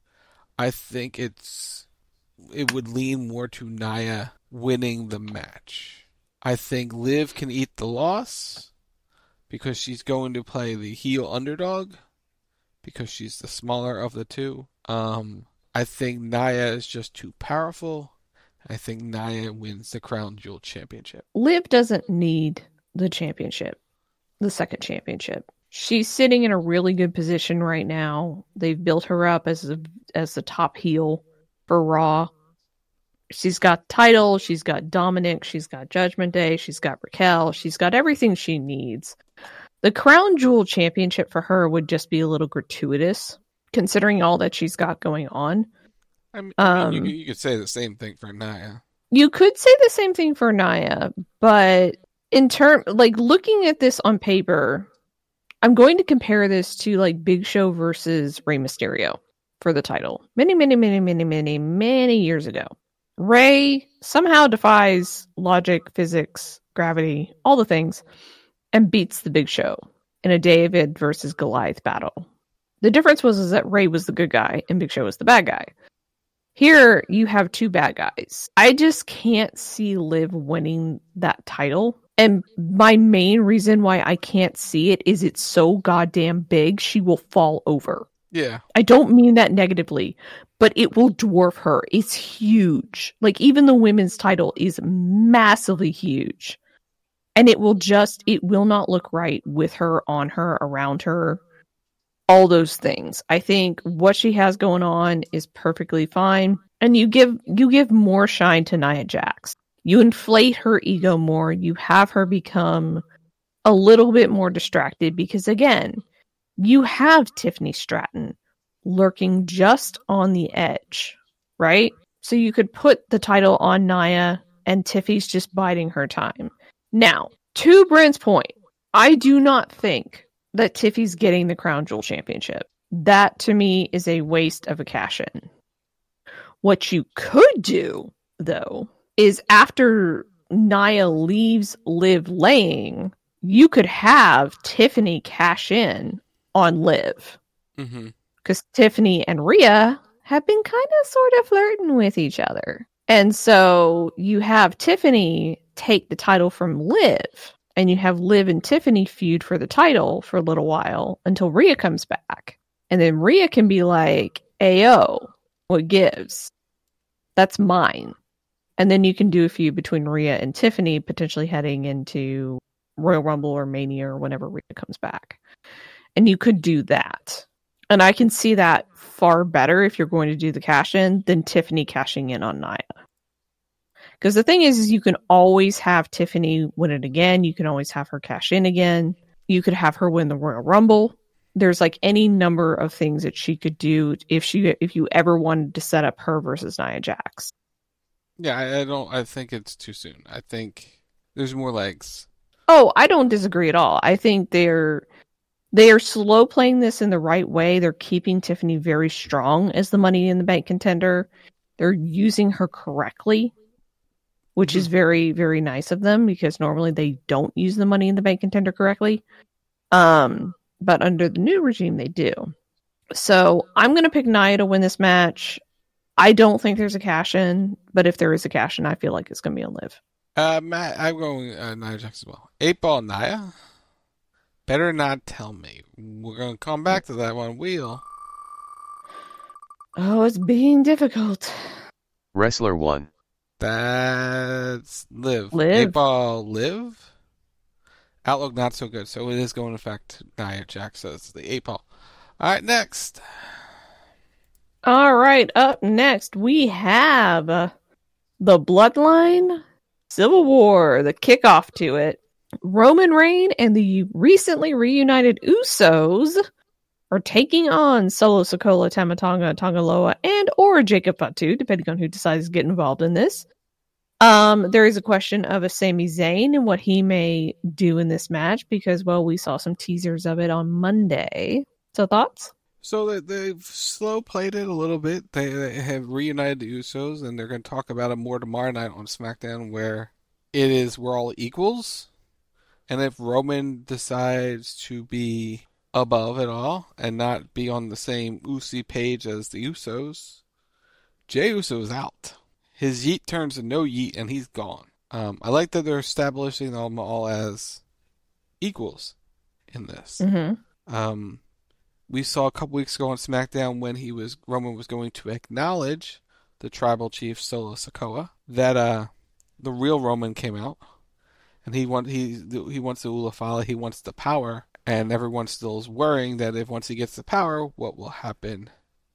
I think it's it would lean more to Nia winning the match. I think Liv can eat the loss because she's going to play the heel underdog because she's the smaller of the two. Um... I think Nia is just too powerful. I think Nia wins the Crown Jewel Championship. Liv doesn't need the championship, the second championship. She's sitting in a really good position right now. They've built her up as a, as the top heel for Raw. She's got title, she's got Dominic, she's got Judgment Day, she's got Raquel, she's got everything she needs. The Crown Jewel Championship for her would just be a little gratuitous, considering all that she's got going on. I mean, um, you, you could say the same thing for Nia. You could say the same thing for Nia, but in term, like looking at this on paper, I'm going to compare this to like Big Show versus Rey Mysterio for the title. Many, many, many, many, many, many years ago. Rey somehow defies logic, physics, gravity, all the things, and beats the Big Show in a David versus Goliath battle. The difference was is that Rey was the good guy and Big Show was the bad guy. Here, you have two bad guys. I just can't see Liv winning that title. And my main reason why I can't see it is it's so goddamn big, she will fall over. Yeah. I don't mean that negatively, but it will dwarf her. It's huge. Like, even the women's title is massively huge. And it will just, it will not look right with her, on her, around her. All those things. I think what she has going on is perfectly fine. And you give you give more shine to Nia Jax. You inflate her ego more. You have her become a little bit more distracted because, again, you have Tiffany Stratton lurking just on the edge, right? So you could put the title on Nia and Tiffy's just biding her time. Now, to Brent's point, I do not think that Tiffy's getting the Crown Jewel Championship. That, to me, is a waste of a cash-in. What you could do, though, is after Nia leaves Liv laying, you could have Tiffany cash in on Liv. Because mm-hmm. Tiffany and Rhea have been kind of sort of flirting with each other. And so you have Tiffany take the title from Liv. And you have Liv and Tiffany feud for the title for a little while until Rhea comes back. And then Rhea can be like, Ayo, what gives? That's mine. And then you can do a feud between Rhea and Tiffany, potentially heading into Royal Rumble or Mania or whenever Rhea comes back. And you could do that. And I can see that far better if you're going to do the cash-in than Tiffany cashing in on Nia. Because the thing is, is you can always have Tiffany win it again. You can always have her cash in again. You could have her win the Royal Rumble. There's like any number of things that she could do if she, if you ever wanted to set up her versus Nia Jax. Yeah, I, I don't. I think it's too soon. I think there's more legs. Oh, I don't disagree at all. I think they're they are slow playing this in the right way. They're keeping Tiffany very strong as the Money in the Bank contender. They're using her correctly, which mm-hmm. is very, very nice of them because normally they don't use the Money in the Bank contender correctly. Um, but under the new regime, they do. So I'm going to pick Nia to win this match. I don't think there's a cash in, but if there is a cash in, I feel like it's going to be on Liv. Uh, Matt, I'm going uh, Nia Jax as well. Eight Ball Nia? Better not tell me. We're going to come back to that one wheel. Oh, it's being difficult. Wrestler one. That's Liv. Liv. Eight Ball Liv? Outlook not so good, so it is going to affect Nia Jax, so it's the eight ball. Alright, next. All right, up next we have uh, the Bloodline Civil War, the kickoff to it. Roman Reigns and the recently reunited Usos are taking on Solo Sikoa, Tama Tonga, Tongaloa, and or Jacob Fatu, depending on who decides to get involved in this. Um, there is a question of a Sami Zayn and what he may do in this match because, well, we saw some teasers of it on Monday. So thoughts? So they, they've slow played it a little bit. They, they have reunited the Usos, and they're going to talk about it more tomorrow night on SmackDown, where it is we're all equals. And if Roman decides to be above it all and not be on the same Usi page as the Usos, Jey Uso is out. His yeet turns to no yeet, and he's gone. Um, I like that they're establishing them all as equals in this. Mm-hmm. Um, we saw a couple weeks ago on SmackDown when he was Roman was going to acknowledge the tribal chief Solo Sikoa that uh, the real Roman came out, and he want he he wants the Ulafala, he wants the power, and everyone still is worrying that if once he gets the power, what will happen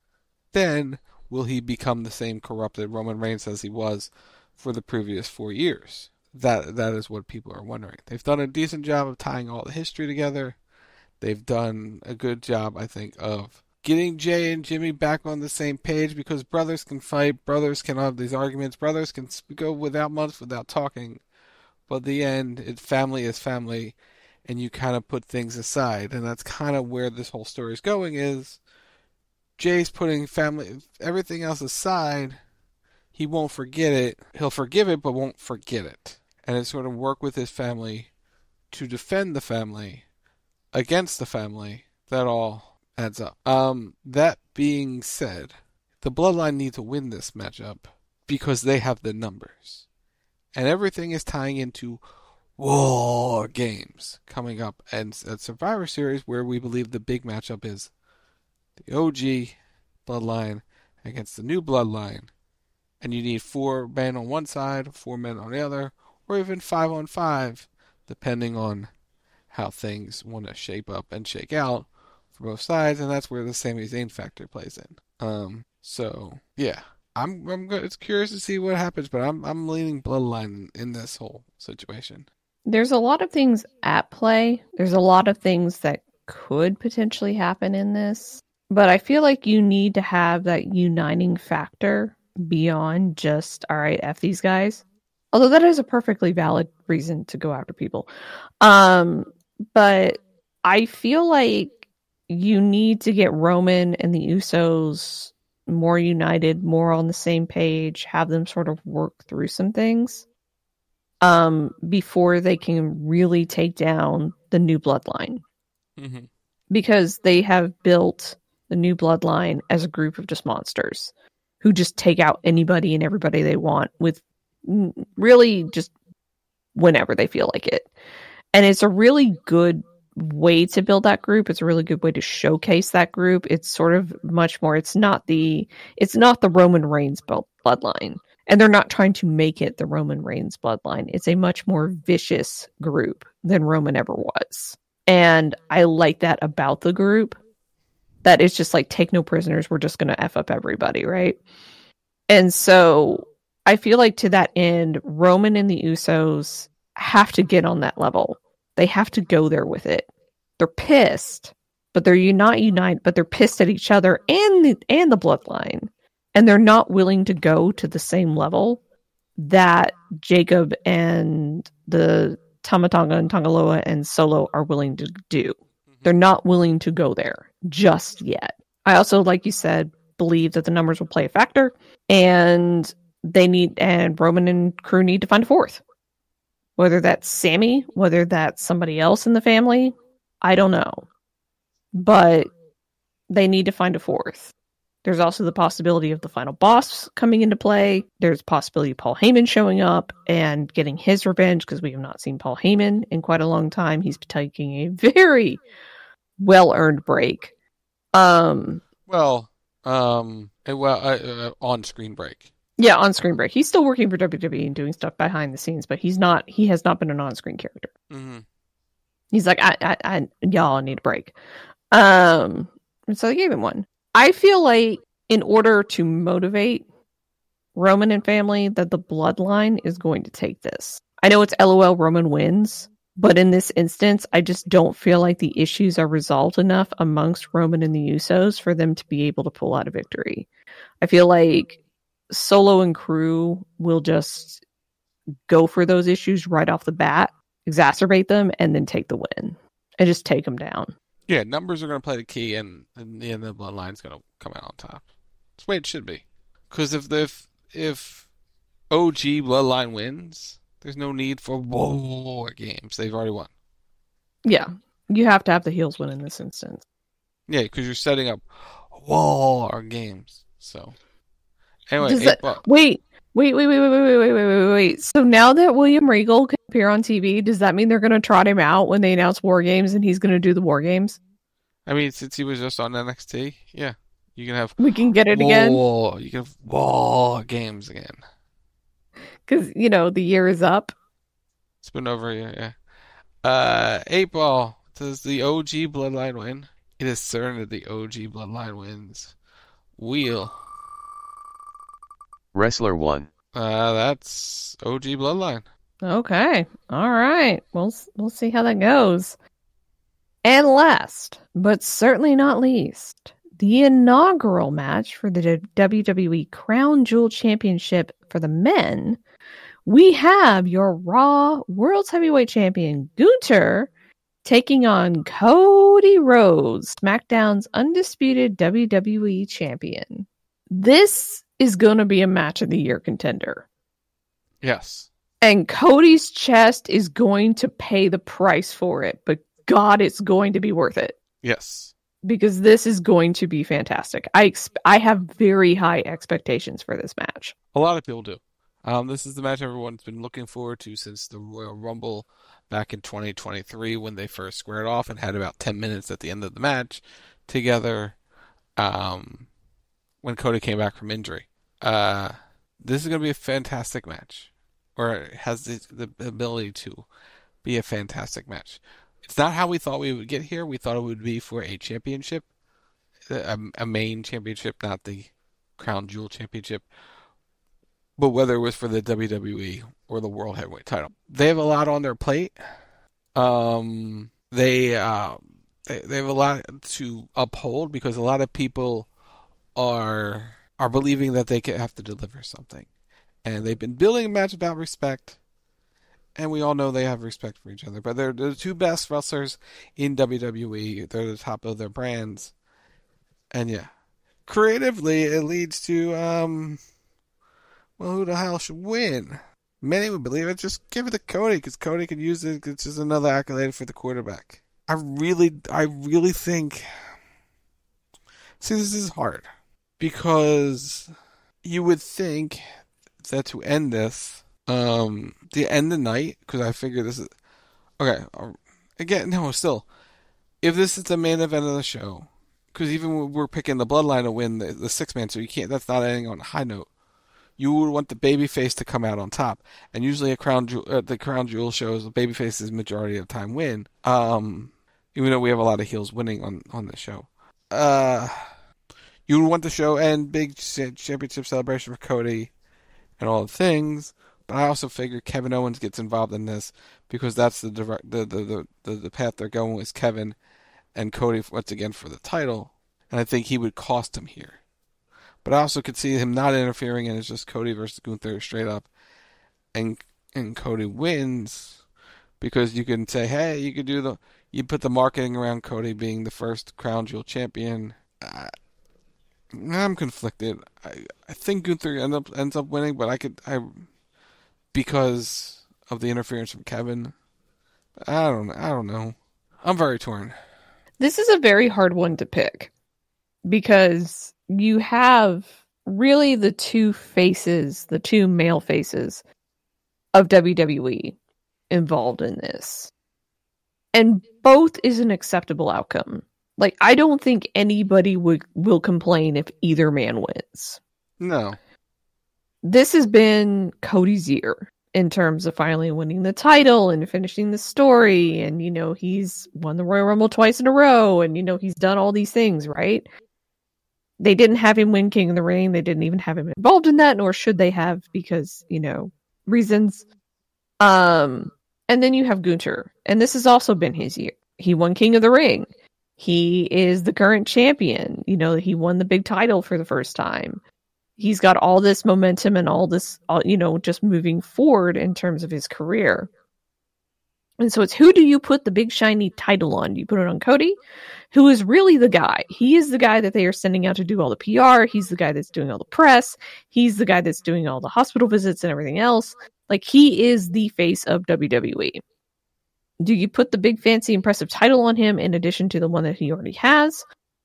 then? Will he become the same corrupted Roman Reigns as he was for the previous four years? That that is what people are wondering. They've done a decent job of tying all the history together. They've done a good job, I think, of getting Jay and Jimmy back on the same page because brothers can fight, brothers can have these arguments, brothers can go without months without talking. But at the end, it, family is family, and you kind of put things aside. And that's kind of where this whole story is going is Jay's putting family, everything else aside. He won't forget it. He'll forgive it, but won't forget it. And it's sort of work with his family to defend the family against the family. That all adds up. Um, that being said, the Bloodline need to win this matchup because they have the numbers. And everything is tying into War Games coming up and at Survivor Series where we believe the big matchup is the O G Bloodline against the new Bloodline. And you need four men on one side, four men on the other, or even five on five, depending on how things want to shape up and shake out for both sides. And that's where the Sami Zayn factor plays in. Um, so, yeah. I'm I'm good. It's curious to see what happens, but I'm I'm leaning Bloodline in this whole situation. There's a lot of things at play. There's a lot of things that could potentially happen in this. But I feel like you need to have that uniting factor beyond just, all right, F these guys. Although that is a perfectly valid reason to go after people. Um, but I feel like you need to get Roman and the Usos more united, more on the same page, have them sort of work through some things um, before they can really take down the new Bloodline. Mm-hmm. Because they have built the new Bloodline as a group of just monsters who just take out anybody and everybody they want with really just whenever they feel like it. And it's a really good way to build that group. It's a really good way to showcase that group. It's sort of much more, it's not the, it's not the Roman Reigns bloodline. And they're not trying to make it the Roman Reigns bloodline. It's a much more vicious group than Roman ever was. And I like that about the group. That it's just like, take no prisoners. We're just going to F up everybody, right? And so I feel like to that end, Roman and the Usos have to get on that level. They have to go there with it. They're pissed, but they're not united, but they're pissed at each other and the, and the Bloodline. And they're not willing to go to the same level that Jacob and the Tama Tonga and Tongaloa and Solo are willing to do. They're not willing to go there just yet. I also, like you said, believe that the numbers will play a factor, and they need, and Roman and crew need to find a fourth. Whether that's Sammy, whether that's somebody else in the family, I don't know. But they need to find a fourth. There's also the possibility of the final boss coming into play. There's possibility of Paul Heyman showing up and getting his revenge, because we have not seen Paul Heyman in quite a long time. He's taking a very well-earned break. Um, Well, um, a well, uh, uh, on-screen break. yeah, on-screen break. He's still working for W W E and doing stuff behind the scenes, but he's not. He has not been an on-screen character. Mm-hmm. He's like, I, I, I, y'all need a break. Um, and so they gave him one. I feel like in order to motivate Roman and family, that the bloodline is going to take this. I know it's LOL Roman wins, but in this instance, I just don't feel like the issues are resolved enough amongst Roman and the Usos for them to be able to pull out a victory. I feel like Solo and crew will just go for those issues right off the bat, exacerbate them, and then take the win. And just take them down. Yeah, numbers are going to play the key, and, and the, the bloodline's going to come out on top. That's the way it should be. Because if, if, if O G bloodline wins, there's no need for war games. They've already won. Yeah, you have to have the heels win in this instance. Yeah, because you're setting up war games. So, anyway, Does eight that- ball. wait, wait, wait, wait, wait, wait, wait, wait, wait, wait. So now that William Regal can appear on T V, does that mean they're going to trot him out when they announce War Games and he's going to do the War Games? I mean, since he was just on N X T, yeah, you can have We can get it again? war, You can have war games again. Because, you know, the year is up. It's been over, yeah, yeah. Uh, eight ball. Does the O G bloodline win? It is certain that the O G bloodline wins. Wheel. Wrestler one. Uh, that's O G bloodline. Okay. All right. We'll we'll see how that goes. And last, but certainly not least, the inaugural match for the W W E Crown Jewel Championship for the men. We have your Raw World's Heavyweight Champion Gunther taking on Cody Rhodes, SmackDown's undisputed W W E Champion. This is going to be a match of the year contender. Yes. And Cody's chest is going to pay the price for it, but God, it's going to be worth it. Yes. Because this is going to be fantastic. I exp- I have very high expectations for this match. A lot of people do. Um, this is the match everyone's been looking forward to since the Royal Rumble back in twenty twenty-three when they first squared off and had about ten minutes at the end of the match together um, when Cody came back from injury. Uh, this is going to be a fantastic match. Or it has the, the ability to be a fantastic match. It's not how we thought we would get here. We thought it would be for a championship, a, a main championship, not the Crown Jewel Championship. But whether it was for the W W E or the World Heavyweight title, they have a lot on their plate. Um, they, uh, they they have a lot to uphold because a lot of people are are believing that they have to deliver something. And they've been building a match about respect. And we all know they have respect for each other. But they're the two best wrestlers in W W E. They're the top of their brands. And yeah. Creatively, it leads to, um... well, who the hell should win? Many would believe it. Just give it to Cody, because Cody could use it. It's just another accolade for the quarterback. I really, I really think... See, this is hard. Because you would think that to end this, um, to end the night, because I figure this is, okay, again, no, still, if this is the main event of the show, because even when we're picking the Bloodline to win the, the six-man, so you can't, that's not ending on a high note, you would want the babyface to come out on top, and usually a Crown Jewel, uh, the Crown Jewel shows, the babyfaces majority of the time win, um, even though we have a lot of heels winning on, on the show. Uh, you would want the show and big championship celebration for Cody, and all the things, but I also figure Kevin Owens gets involved in this because that's the direct, the, the, the, the, the path they're going with Kevin and Cody once again for the title, and I think he would cost him here. But I also could see him not interfering, and it's just Cody versus Gunther straight up, and and Cody wins because you can say, hey, you could do the, you put the marketing around Cody being the first Crown Jewel champion. Uh, I'm conflicted. I, I think Gunther end up, ends up winning, but I could I because of the interference from Kevin. I don't I don't know. I'm very torn. This is a very hard one to pick because you have really the two faces, the two male faces of W W E involved in this. And both is an acceptable outcome. Like, I don't think anybody would will complain if either man wins. No. This has been Cody's year in terms of finally winning the title and finishing the story. And, you know, he's won the Royal Rumble twice in a row. And, you know, he's done all these things, right? They didn't have him win King of the Ring. They didn't even have him involved in that, nor should they have, because, you know, reasons. Um, and then you have Gunther. And this has also been his year. He won King of the Ring. He is the current champion. You know, he won the big title for the first time. He's got all this momentum and all this, you know, just moving forward in terms of his career. And so it's, who do you put the big shiny title on? Do you put it on Cody, who is really the guy? He is the guy that they are sending out to do all the P R. He's the guy that's doing all the press. He's the guy that's doing all the hospital visits and everything else. Like, he is the face of W W E. Do you put the big fancy impressive title on him in addition to the one that he already has?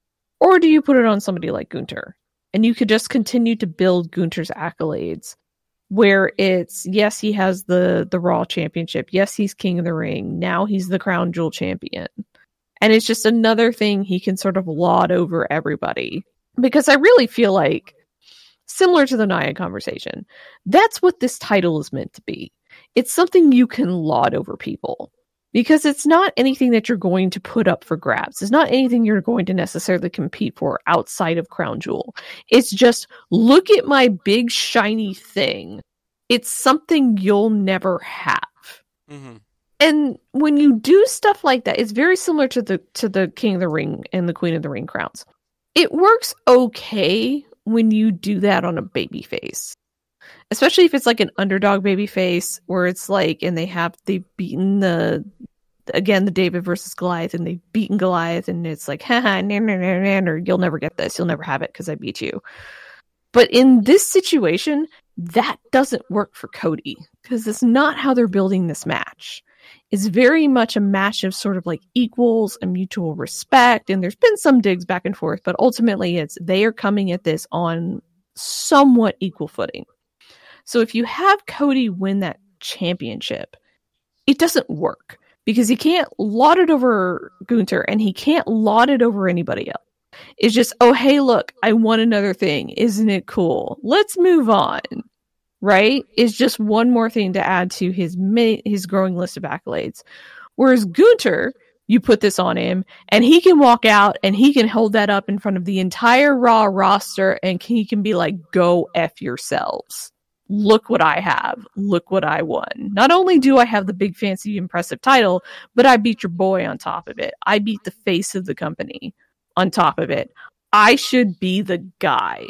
Or do you put it on somebody like Gunther? And you could just continue to build Gunther's accolades, where it's, yes, he has the, the Raw Championship. Yes, he's King of the Ring. Now he's the Crown Jewel Champion. And it's just another thing he can sort of laud over everybody. Because I really feel like, similar to the Nia conversation, that's what this title is meant to be. It's something you can laud over people. Because it's not anything that you're going to put up for grabs. It's not anything you're going to necessarily compete for outside of Crown Jewel. It's just, look at my big shiny thing. It's something you'll never have. Mm-hmm. And when you do stuff like that, it's very similar to the to the King of the Ring and the Queen of the Ring crowns. It works okay when you do that on a baby face. Especially if it's like an underdog baby face, where it's like, and they have, they've beaten the, again, the David versus Goliath, and they've beaten Goliath, and it's like, haha, nah, nah, nah, nah, or you'll never get this, you'll never have it because I beat you. But in this situation, that doesn't work for Cody, because it's not how they're building this match. It's very much a match of sort of like equals and mutual respect, and there's been some digs back and forth, but ultimately it's, they are coming at this on somewhat equal footing. So if you have Cody win that championship, it doesn't work, because he can't laud it over Gunther and he can't laud it over anybody else. It's just, oh, hey, look, I won another thing. Isn't it cool? Let's move on. Right? It's just one more thing to add to his ma- his growing list of accolades. Whereas Gunther, you put this on him and he can walk out and he can hold that up in front of the entire Raw roster and he can be like, go F yourselves. Look what I have. Look what I won. Not only do I have the big, fancy, impressive title, but I beat your boy on top of it. I beat the face of the company on top of it. I should be the guy.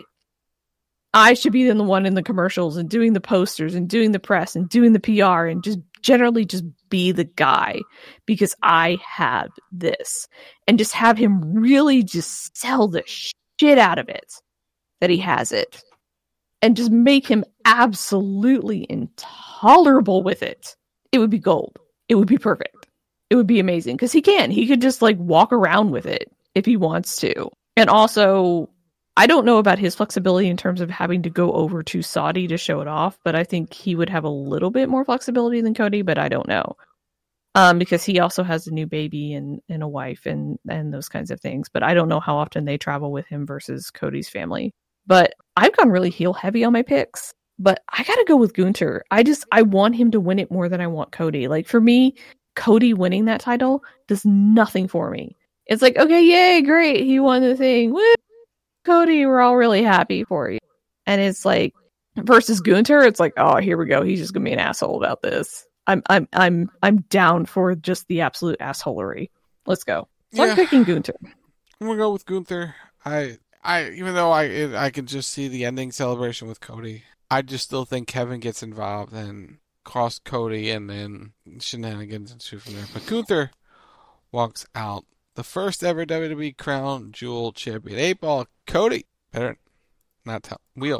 I should be the one in the commercials and doing the posters and doing the press and doing the P R and just generally just be the guy, because I have this. And just have him really just sell the shit out of it that he has it. And just make him absolutely intolerable with it. It would be gold. It would be perfect. It would be amazing. Because he can. He could just like walk around with it if he wants to. And also, I don't know about his flexibility in terms of having to go over to Saudi to show it off. But I think he would have a little bit more flexibility than Cody. But I don't know. Um, because he also has a new baby and, and a wife and, and those kinds of things. But I don't know how often they travel with him versus Cody's family. But I've gone really heel heavy on my picks, but I got to go with Gunther. I just, I want him to win it more than I want Cody. Like, for me, Cody winning that title does nothing for me. It's like, okay, yay, great. He won the thing. Woo! Cody, we're all really happy for you. And it's like, versus Gunther, it's like, oh, here we go. He's just going to be an asshole about this. I'm, I'm, I'm, I'm down for just the absolute assholery. Let's go. So yeah. I'm picking Gunther. I'm going to go with Gunther. I, I even though I it, I could just see the ending celebration with Cody, I just still think Kevin gets involved and costs Cody, and then shenanigans ensue from there. But Gunther walks out the first ever W W E Crown Jewel Champion. Eight Ball, Cody. Better not tell. Wheel.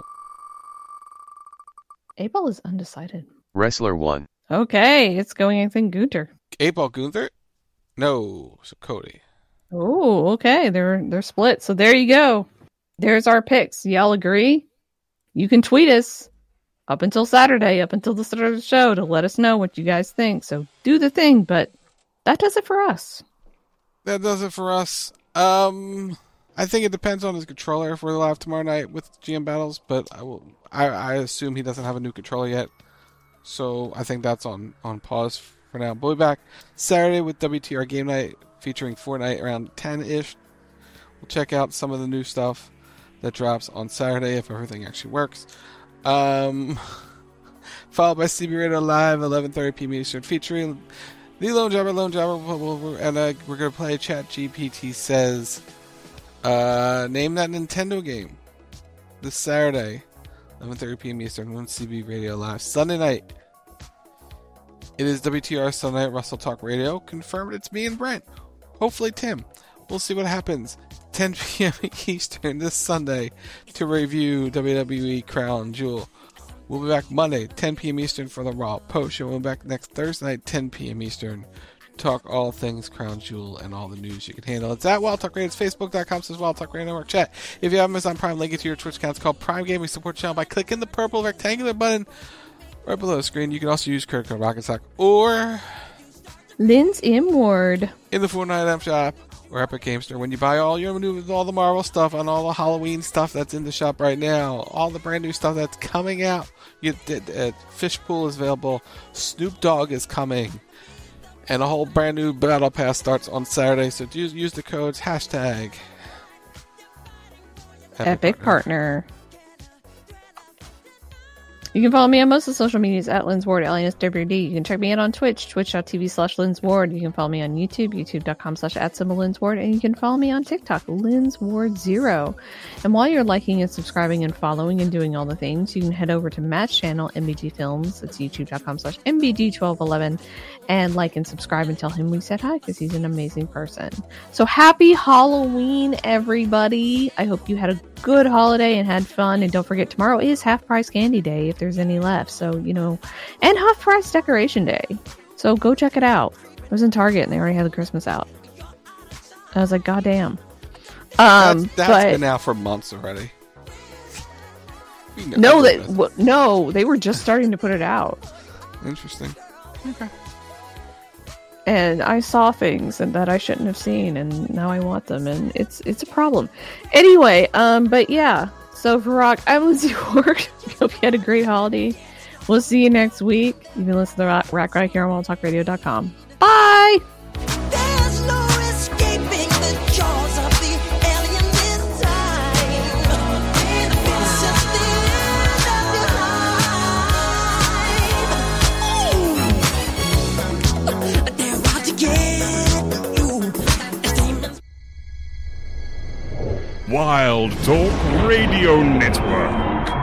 Eight Ball is undecided. Wrestler one. Okay, it's going, I think, Gunther. Eight Ball Gunther? No, so Cody. Oh, okay. They're they're split. So there you go. There's our picks. Y'all agree? You can tweet us up until Saturday, up until the start of the show, to let us know what you guys think. So do the thing, but that does it for us. That does it for us. Um, I think it depends on his controller if we're live tomorrow night with G M Battles, but I will. I, I assume he doesn't have a new controller yet, so I think that's on, on pause for now. But we'll be back Saturday with W T R Game Night featuring Fortnite around ten-ish. We'll check out some of the new stuff that drops on Saturday if everything actually works. Um, followed by C B Radio Live, eleven thirty p.m. Eastern, featuring the Lone Jobber, Lone Jobber, and uh, we're going to play Chat G P T Says, uh, name that Nintendo game this Saturday, eleven thirty p.m. Eastern, on C B Radio Live. Sunday night, it is W T R Sunday Night Russell Talk Radio. Confirmed it's me and Brent. Hopefully Tim. We'll see what happens. ten p.m. Eastern this Sunday to review W W E Crown Jewel. We'll be back Monday, ten p.m. Eastern for the Raw Post Show. We'll be back next Thursday night, ten p.m. Eastern. Talk all things Crown Jewel and all the news you can handle. It's at Wild Talk Radio. It's facebook.com slash Wild Talk Radio Network. Chat. If you have Amazon Prime, link it to your Twitch account. It's called Prime Gaming. Support channel by clicking the purple rectangular button right below the screen. You can also use credit code Rocket Sock or Lynn's M Ward in the Fortnite item shop or Epic Game Store. When you buy all your new, all the Marvel stuff and all the Halloween stuff that's in the shop right now, all the brand new stuff that's coming out, you, uh, Fishpool is available, Snoop Dogg is coming, and a whole brand new Battle Pass starts on Saturday. So use use the codes hashtag Epic, Epic Partner. Partner. You can follow me on most of the social medias at Lynn's Ward, L N S W D. You can check me out on Twitch, twitch.tv slash Lynn's Ward. You can follow me on YouTube, youtube.com slash at symbol Lynn's Ward. And you can follow me on TikTok, Lynn's Ward Zero. And while you're liking and subscribing and following and doing all the things, you can head over to Matt's channel, M B G Films. It's youtube.com slash M B G twelve eleven. And like and subscribe and tell him we said hi because he's an amazing person. So happy Halloween, everybody. I hope you had a good holiday and had fun. And don't forget, tomorrow is half price candy day if there's any left. So, you know, and half price decoration day. So go check it out. I was in Target and they already had the Christmas out. I was like, God damn. Um, that's that's but, been out for months already. No, they, w- no, they were just starting to put it out. Interesting. Okay. And I saw things and that I shouldn't have seen, and now I want them, and it's it's a problem. Anyway, um, but yeah. So for Rock, I'm Lindsay Ward. I hope you had a great holiday. We'll see you next week. You can listen to Rock, Rock right here on wild talk radio dot com. Bye. There's no escaping the jaws of the alien this time. This is the end of your life. Ooh. They're out to get you. Wild Talk Radio Network.